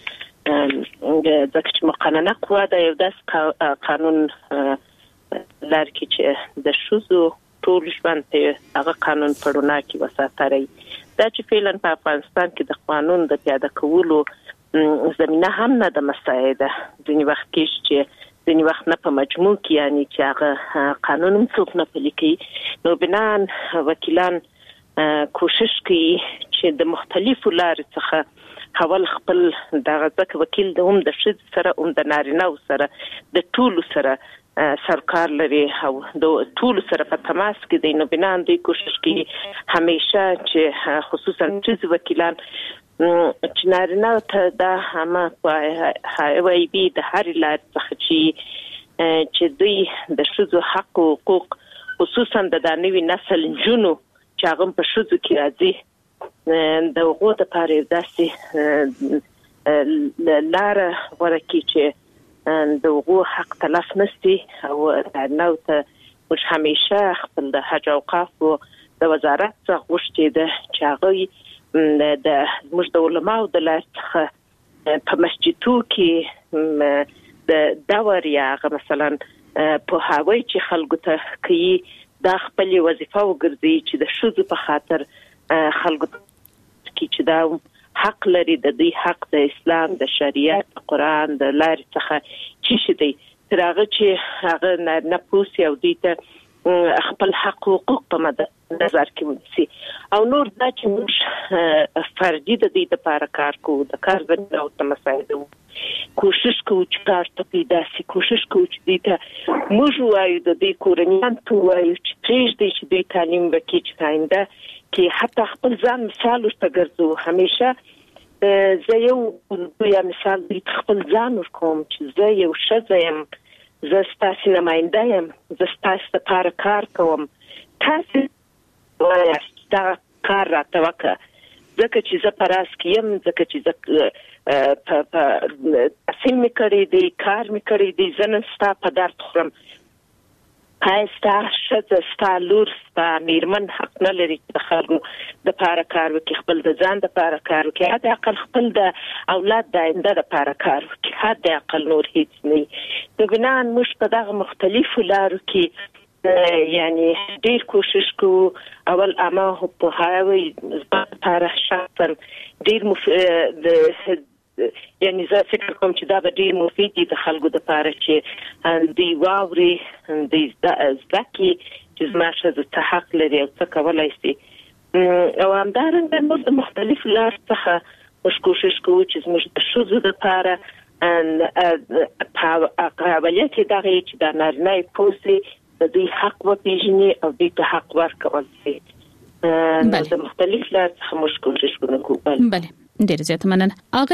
چې د مقننه قوه د یو داس قانون لري چې د شوزو ټول ژوند ته هغه قانون پړونه کې وساتري دا چې فعلا په افغانستان کې د قانون د پیاده کولو زمينه هم نه د مساعده ځینې وخت کې چې ځینې وخت نه په مجموع کې یعنی چې هغه قانون هم څوک نه پلي کوي نو بنان وکیلان کوشش کوي چې د مختلفو لارو څخه حواله خپل دغه ځکه وکیل د هم د شذ سره هم د نارینه سره د ټولو سره سرکار لري او د ټولو سره په تماس کې دي نو بنان دوی کوشش کوي همیشه چې خصوصا چې وکیلان چې نارینه ته د هم وای بي د هر لار څخه چې دوی د شذو حق او حقوق خصوصا د نوې نسل جنو چې هغه په شذو کې راځي د وګړو لپاره داسې لار ورکی چې د وګړو حق تلف نشي او نو ته مش همیشه خپل د حج او اوقاف د وزارت څخه غوښتي ده چې هغه د مش د علماء د لاسه په مسجدو کې د داور یا مثلا په هغوی چې خلکو ته کوي دا خپل وظیفه وګرځي چې د شذو په خاطر خلکو کې چې دا حق لري د دې حق د اسلام د شریعت قرآن د لارې څخه چې شدي تر هغه چې هغه نه پوسي او دې ته خپل حق او حقوق په نظر کې ونیسي او نور دا چې موږ فردي د دې لپاره کار کوو د کار د او تمساعده کوشش کوو چې کار ته پیدا سي کوشش کوو چې دې ته موږ وایو د دې کورنیان ته وایو چې پرېږدي چې دې تعلیم وکړي چې آینده کې حتی خپل ځان مثال ورته ګرځو همیشه زه یو مثال دې خپل ځان ورکوم چې زه یو ښځه یم زه ستاسو نماینده یم زه ستاسو لپاره کار کوم تاسو وایاست دا کار راته وکړه ځکه چې زه پراس کیم ځکه چې زه په تحصیل مې کړی دی کار مې کړی دی زه نن ستا په درد خورم ستا ښځه ستا لور ستا میرمن حق نه لري د خلکو دپاره کار وکړي خپل د ځان دپاره کار وکړي حد اقل خپل د اولاد د آینده دپاره کار وکړي حد اقل نور هیڅ نه نو بنان موږ په دغه مختلفو لارو کې یعنی ډیر کوشش کوو اول اما په هغوی لپاره شخصا ډیر یعنی زه فکر کوم چې دا به ډیر مفید دي د خلکو لپاره چې دی واوري دی ځکه چې زما ښځه ته حق لري او څه کولای شي او همدارنګه موږ د مختلف لار څخه موږ کوشش کوو چې زموږ د ښځو لپاره په اولیا کې دغه چې د نارینه پوسي د دوی حق وپېژني او دوی ته حق ورکول شي د مختلف لار څخه موږ کوشش کوو.
بله ډیر زیات مننه.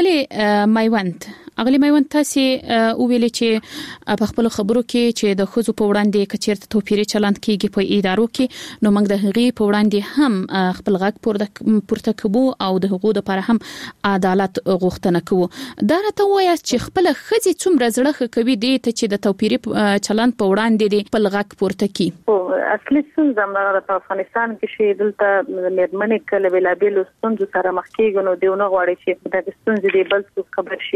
اغلی میوند تاسو ویل چې په خپل خبرو کې چې د خزو په وړاندې کچیرته توپیري چلند کیږي په ادارو کې نو موږ د هغې په وړاندې هم خپل غږ پورته کوو او د حقوقو لپاره هم عدالت غوښتنه کوو. دا راته وایي چې خپل خزي څومره زړه کوي دي ته چې د توپیري چلند په وړاندې دي خپل غږ پورته کوي.
اصلي څنګه موږ په افغانستان کې شي دلته مېرمنې کله بلابل ستونزو سره مخ کېږي نو دیونه غواړي چې د ستونزې دی بل څه خبر شي اگر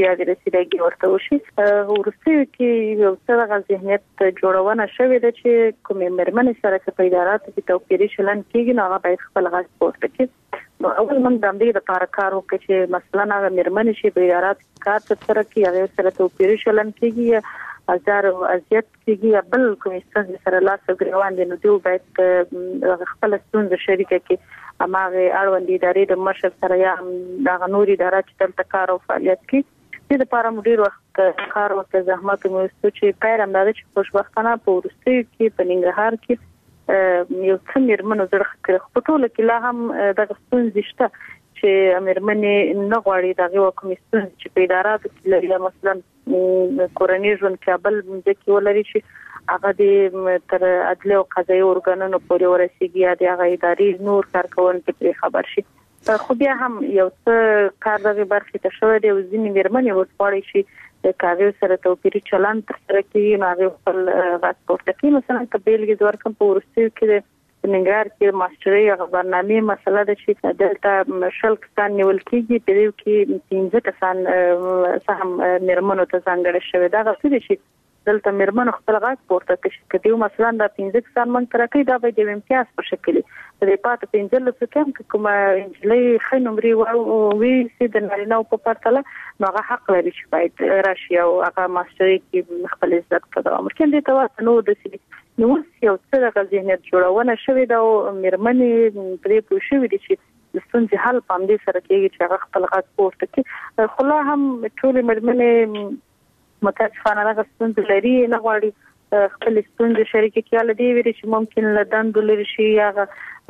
رسیدګي ورته وشي. ورسته کې یو څه ذهنیت جوړونه شوې ده چې کومې مرمنې سره په اداراتو کې توپیري چلن کیږي نو هغه باید خپل غږ پورته کړي. اول موږ د دې لپاره کار وکړو چې مثلا هغه مرمنې شي په اداراتو کار تر کوي هغه سره توپیري چلن کیږي ازار او اذیت کیږي بل کومې څنګه سره لاس ګریوان دي نو دوی باید خپل ستونزې شریکه کړي اماغه اړوند ادارې د مشر سره یا د نوري ادارات چې تل کار او فعالیت کوي د لپاره مدیر وخت کار او زحمت مو چې پیرم دا چې خوشبختانه په ورستي کې په ننګرهار کې یو څه مرمنو زړه کړ په ټوله کې لا هم د ستونزې شته چې امرمنې نه غواړي دغه وکمیسون چې په اداراتو کې لري مثلا کورنۍ ژوند کابل کې ولري چې هغه د تر عدل او قضایي ارګانونو پورې ورسیږي یا د هغه ادارې نور کارکونکو پرې خبر شي. خو بیا هم یو څه کار دغه برخې ته شوی دی او ځینې مرمنې ورپاړي شي د کاغذ سره توپیري چلن تر سره کوي نو هغه خپل پاسپورت کې مثلا کبیلګي ورکم په ورستي کې د ننګرهار کې ماستري هغه برنامه مسله ده چې دلته شل کسان نیول کېږي په دې کې 15 کسان سهم مرمنو ته ځانګړي شوی دا غوښتل شي دلته مرمنو خپل غږ پورته کړي کله مثلا د 15 کسان من تر کې دا به د امتیاز په شکل د پات 15 لپاره کوم انجلۍ خنومري او وی سي د نارینه په پرتله نو هغه حق لري چې باید راشي او هغه ماستري کې خپل عزت کړو ممکن دي ته نو د سي نو یو څه د ذهنیت جوړونه شوې دا او مرمنې پرې پوښوي دي چې د ستونزې حل پام دې سره کېږي چې هغه خپل غږ پورته کړي خو لا هم ټول مرمنې متاسفانه هغه ستونزې لري نه غواړي خپل ستونزې شریکې کړي دي ویل چې ممکن لدان دولر شي هغه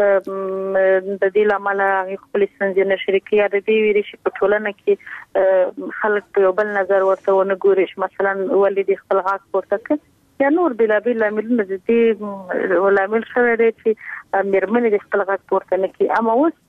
د دې لامل خپل ستونزې نه شریکي یا د دې ویل چې په ټولنه کې خلک په یو بل نظر ورته ونه ګوري مثلا ولې خپل غږ پورته کړي یا نور بلابل عاملونه د دې ولامل شوی دی چې مرمنې د خپل غږ پورته نه کوي اما اوس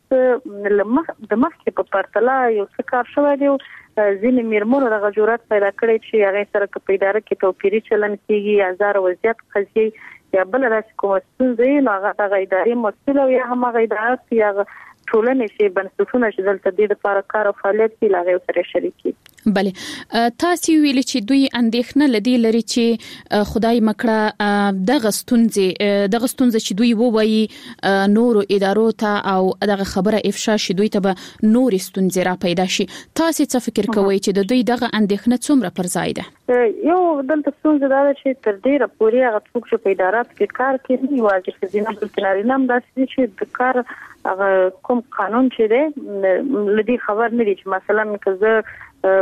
د مخکې په پرتله یو څه کار شوی دی ځینې مرمنو د جرأت پیدا کړی چې هغه سره په اداره کې توپیري چلن کیږي هزار وضعیت قضیه یا بل راځي کوم څه نه هغه د ادارې مسؤل او یا هم هغه ادارات یا ټولنې چې بنسټونه چې دلته د لپاره کار او فعالیت کوي لاغه سره شریکي
بله تاسو ویل چې دوی اندېښنه لدی لري چې خدای مکړه د غستونځ چې دوی ووایي نور ادارو ته او دغه خبره افشا شي دوی ته به نور ستونزې را پیدا شي تاسو څه فکر کوئ چې د دوی دغه اندېښنه څومره پر ځای ده
یو دلته ستونزه دا چې تر ډیره پورې هغه څوک چې په ادارات کې کار کوي نیواز چې زینه بل کناري نام داسې چې د کار هغه کوم قانون چې دی لدی خبر نه دي چې مثلا کزه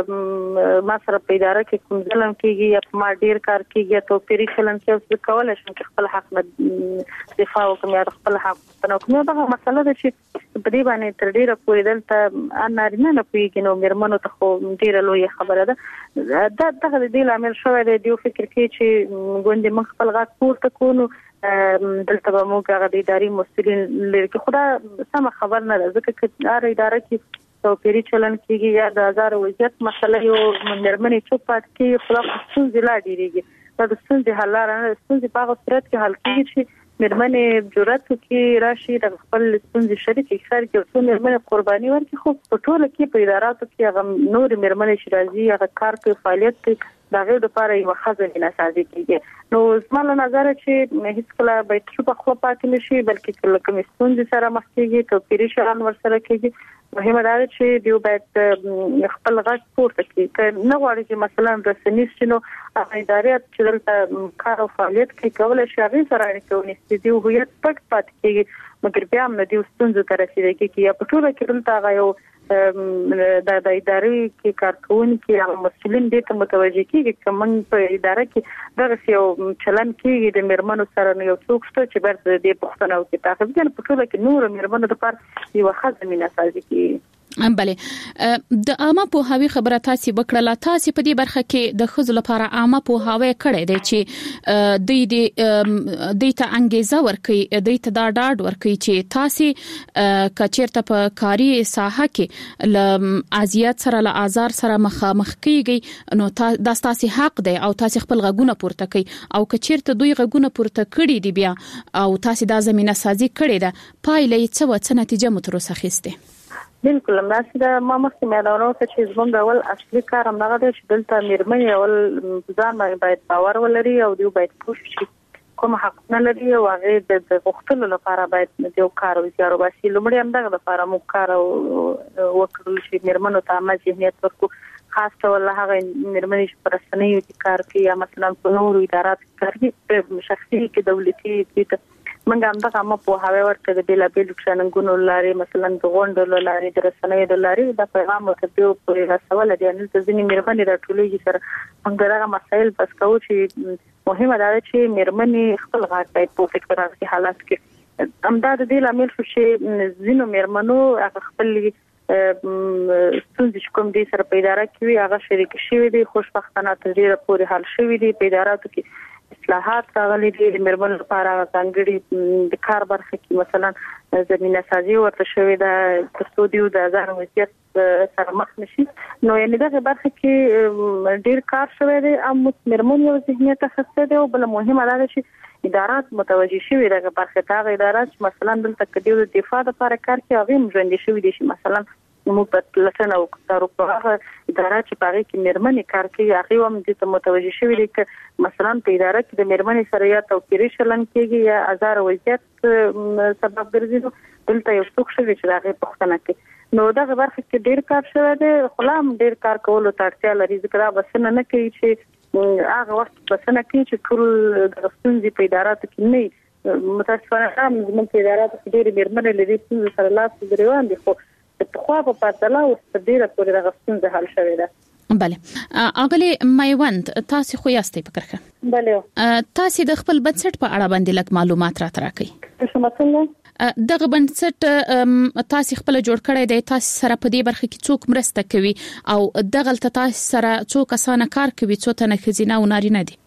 ما سره په اداره کې کوم ظلم کیږي یا ما ډیر کار کیږي یا توپیري چلن کې کولای شم چې خپل حق نه دفاع وکم یا خپل حق نه کوم دا مسله ده چې په دې باندې تر ډیره پورې دلته نارینه نه پیږي نو مرمنو ته خو ډیره لوی خبره ده دا دغه د عامل شوی دی یو فکر کوي چې ګوندې موږ خپل غږ پورته کوو دلته به موږ هغه د اداري مسؤلین لري خو دا سم خبر نه ده ځکه چې هر اداره کې توپیري چلن کیږي یا د هزار وضعیت مسله یو مرمنې چوپات کې خلاص ستونزې لا ډیریږي دا د ستونزې حل لاره نه ستونزې په هغه صورت کې حل کیږي چې مرمنې جرأت کې راشي د خپل ستونزې شریکې خیر کې څو مرمنې قرباني ورکړي خو په ټوله کې په اداراتو کې هغه نور مرمنې چې راځي هغه کار کوي فعالیت کوي دغه لپاره یو خزانه سازي کیږي نو زموږ نظر چې هیڅ کله به په خپل پاتې نشي بلکې کله کوم ستونزې سره مخ کیږي توپیري چلن ورسره کیږي مهمه ده چې دیو باید خپل غږ پورته کړي که نه غواړي چې مثلا رسنیز شنو ادارات چې دلته کار او فعالیت کوي کولای شي هغه سره اړیکه ونیسي دیو هویت پټ پاتې کیږي مګر بیا هم دیو ستونزې تر رسیدګي کې یا په ټوله کې دلته هغه یو د ادارې کې کارکونکو او مسؤلین دې ته متوجه کیږي چې موږ په اداره کې دغه یو چلن کیږي د مرمنو سره یو څوک شته چې برته دې پښتنه او کې تاخذ کنه په ټوله کې نور مرمنو د پر یو خزمینه سازي کیږي
بله د عامه پوهاوی خبره تاسو وکړه تاسو په دې برخه کې د خزو لپاره عامه پوهاوی کړی دی چې د ته انګیزه ورکړي د ته دا ډاډ ورکړي چې تاسو کچیرته په کاری ساحه کې ل اذیت سره ل آزار سره مخامخ کیږي نو دا تاسو حق دی او تاسو خپل غږونه پورته کوي او کچیرته دوی غږونه پورته کړي دی بیا او تاسو دا زمينه سازي کړي ده پایله څه نتیجه متروسه خسته
بالکل همداسې د ما مخکې مې دا چې زموږ ډول اصلي کار همدغه دی چې دلته مېرمنې اول ځان باید باور ولري او دوی باید پوه شي کوم حقونه لري او هغه د غوښتلو لپاره باید د یو کار وزیارو باسي. لومړی همدغه لپاره موږ کار وکړو چې مېرمنو ته عامه ذهنیت ورکړو، خاص ډول هغه مېرمنې چې په رسنیو کې کار کوي یا مثلا په نورو اداراتو کې کار کوي، شخصي کې دولتي کې منګ همدغه ما په هغه ورته د بیلابیلو چاننګونو لاري مثلا د غونډو لاري د رسنیو د لاري د پیغام ورته په رسول دي ان د ځینې مېرمنې راټولېږي سره موږ دغه مسایل بس کوو چې مهمه ده چې مېرمنې خپل غږ باید په فکر راځي حالات کې امداد دې لامل شو چې ځینو مېرمنو هغه خپل ستونزې کوم دي سره په اداره کې هغه شریک شوي دي، خوشبختانه تر ډیره پورې حل شوي دي. په اداراتو کې اصلاحات راغلي دي د مېرمنو لپاره ځانګړي د کار برخه کې مثلا زمينه سازي ورته شوې ده ترڅو دوی د ځان وضعیت سره مخ نشي. نو یعنی دغه برخه کې ډیر کار شوی دی او مېرمنو ذهنیت خسته دی او بل مهمه ده چې ادارات متوجي شوي دغه برخه ته ادارات مثلا دلته کې د دفاع لپاره کار کوي هغه مجندي شوی دي چې مثلا موږ په لسنه او کارو په اداره چې پاره کې مېرمنې کار کوي هغه هم د متوجي شوی دي چې مثلا په اداره کې د مېرمنې سره یا توپیري چلن کېږي یا آزار وضعیت سبب ګرځي. دلته یو څوک شوی چې هغه پښتنه کوي نو دغه برخه کې ډیر کار شوی دی، خلام ډیر کار کولو ته اړتیا لري ځکه دا بسنه نه کوي چې هغه وخت بسنه کوي چې ټول د ستونزې په اداراتو کې نه متاسفانه هم زموږ په اداراتو کې ډیر مېرمنې لري چې سره لاس ګریوان دي خو په خو په پاتلا او ستډیره پورې د غوښتنې حل شوی دی.
بله اغلی میوند تاسو خو یاستئ فکرخه
بله
تاسو د خپل بنسټ په اړه باندې لک معلومات راکړئ.
څه مطلب
دغه بنسټ تاسو خپل جوړ کړی دی، تاسو سره په دې برخه کې څوک مرسته کوي او دغه تاسو سره څوک اسانه کار کوي، څو تنه خزینه او نارینه دي؟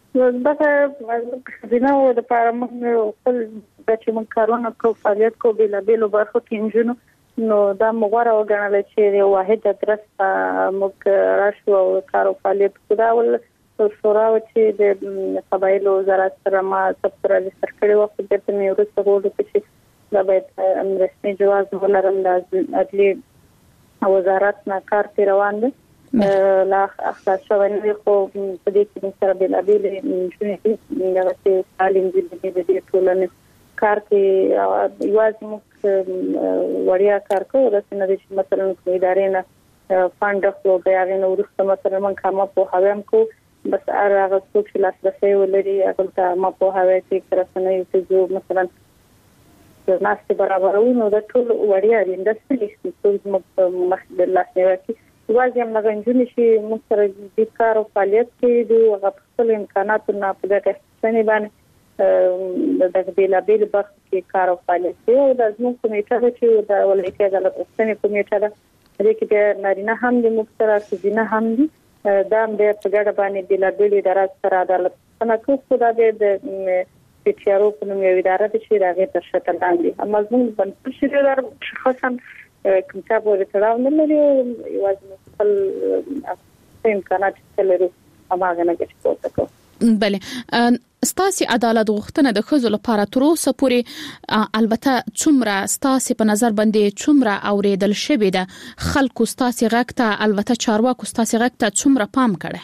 دغه خزینه او د پارامون خپل چې من کارونه کوو فعالیت کوو بیلابیلو برخو کې انجنونو نو دا مغوره وګڼل چې یو واحد ادرس موږ راشو او کار او فعالیت کوو. شورا چې د قبایلو وزارت سره ما سره لستر کړي وخت د تنې ورسته وګورو چې دا باید رسمي جواز ولرم د عدلي وزارت نه کار روان دي لا اخلاص شوی خو په دې کې سره بیلابیل انجنونی دغه تعلیم دي ټولنه کار کې یوازې موږ وړیا کار کوو رسنه چې مثلا کوم ادارې نه فاند خو بیا غوښنه ورسته مثلا من کومه په هاویم کو بس هغه څوک چې لاسرسي ولري هغه ته ما په هاوی کې رسنه یو مثلا ناست برابرو نو د ټول وړیا دي د سپیشل څه مخ د لاسنیوي کې واځي هم غنجونی چې موږ سره د کار او فعالیت کې د خپل امکاناتو نه په دغه څنګه باندې د بیلابیل برخه کې کار او فعالیت کوي او د زموږ کمیټه چې د ولایتي عدالت اوسنۍ کمیټه ده د کې نارینه هم د مختلف خزینه هم دي دا د پګړه باندې بیلابیل ادارات سره عدالت څنګه کوو دا د پیچارو په نوم یو اداره چې راغی تر شکل لاندې اما زموږ بنسټ شریدار شخصا کوم څه پورې تړاو نه لري یوازې خپل امکانات لري هغه نه کوي کوو.
بله ستاسي عدالت غوښتنه د خزو لپاره تر اوسه پورې البته څومره ستاسي په نظر باندې څومره اوریدل شوی ده خلکو ستاسي غږ ته البته چارواکو ستاسي غږ ته څومره پام کړي؟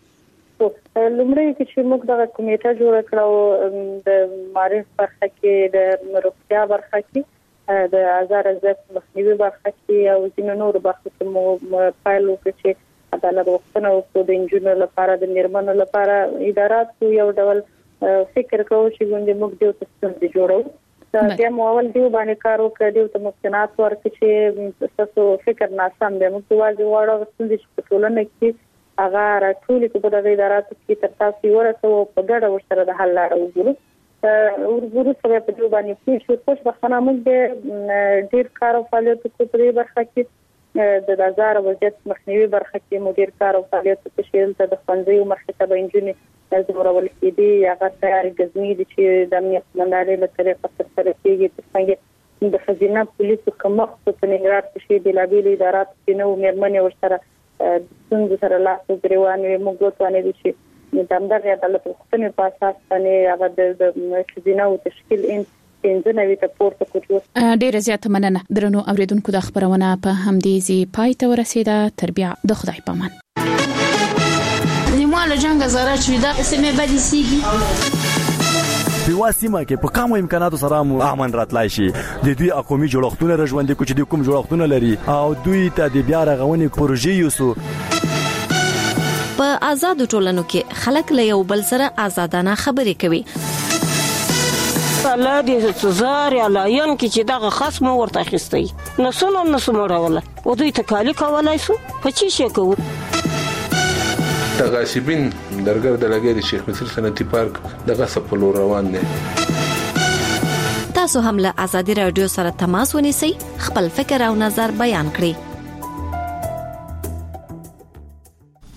لومړی چې موږ دغه کمیټه جوړ کړو د معرف برخه کې د روغتیا برخه کې د آزار عزت مخنیوي برخه کې او ځینو نور برخو کې مو فایل وکړي عدالت غوښتنه او د انجنونو لپاره د مېرمنو لپاره ادارات یو ډول فکر کوو چې ګوندې موږ دیو ته جوړو بیا مو اول دیو باندې کار وکړو دیو ته مقتنعات ورکړي چې تاسو فکر ناسم دی موږ واځي واړو ستونزې چې په ټولنه کې هغه راټولې په دغه اداراتو کې تر تاسو ورته په ګډه ورسره د حل لاره وګورو سره په دیو باندې چې خوش بخنه موږ ډیر کار او فعالیت کوو په دې برخه کې د آزار وضعیت مخنیوي برخه کې مدیر کار او فعالیت په شیل ته د فنډي او مرکزي انجنونی زموږ ولکېدي هغه تیاری غزنی دي چې د امنیت منداري له طریقه سره کېږي څنګه د خزینه پولیسو کومه په نګرات کې بیلابیل ادارات کې نو مېرمنې ورسره څنګه سره لاس ګریوانې موږ وتوانې دي چې د امدغه عدالت غوښتنې په اساس باندې هغه د خزینه او تشکیل ان 95 ته پورته کوو.
ډیره زیاته مننه. درنو اوریدونکو د خبرونه په همدې زی پای ته ورسیده. تر بیا د خدای پامان.
نیماله جنگ زاره چې دا سمې بدی سیږي
په واسمه کې په کوم امکاناتو سره مو امن راتلای شي. د دوی اقومي جوړښتونه رژوندې کوچ د کوم جوړښتونه لري او دوی ته د بیا رغونې پروژې یوسو.
په آزاد ټولنو کې خلک له یو بل سره آزادانه خبرې کوي.
الله دې سزار یا لاین کې چې دغه خصم ورته اخیستي نسونه مړوله او دوی تکالی کولای شو په چی شي کوو.
تغاسبین درګر د لګي د شیخ مصر صنعتي پارک دغه سپلو روان دي.
تاسو هم له آزادي رادیو سره تماس ونیسئ، خپل فکر او نظر بیان کړئ.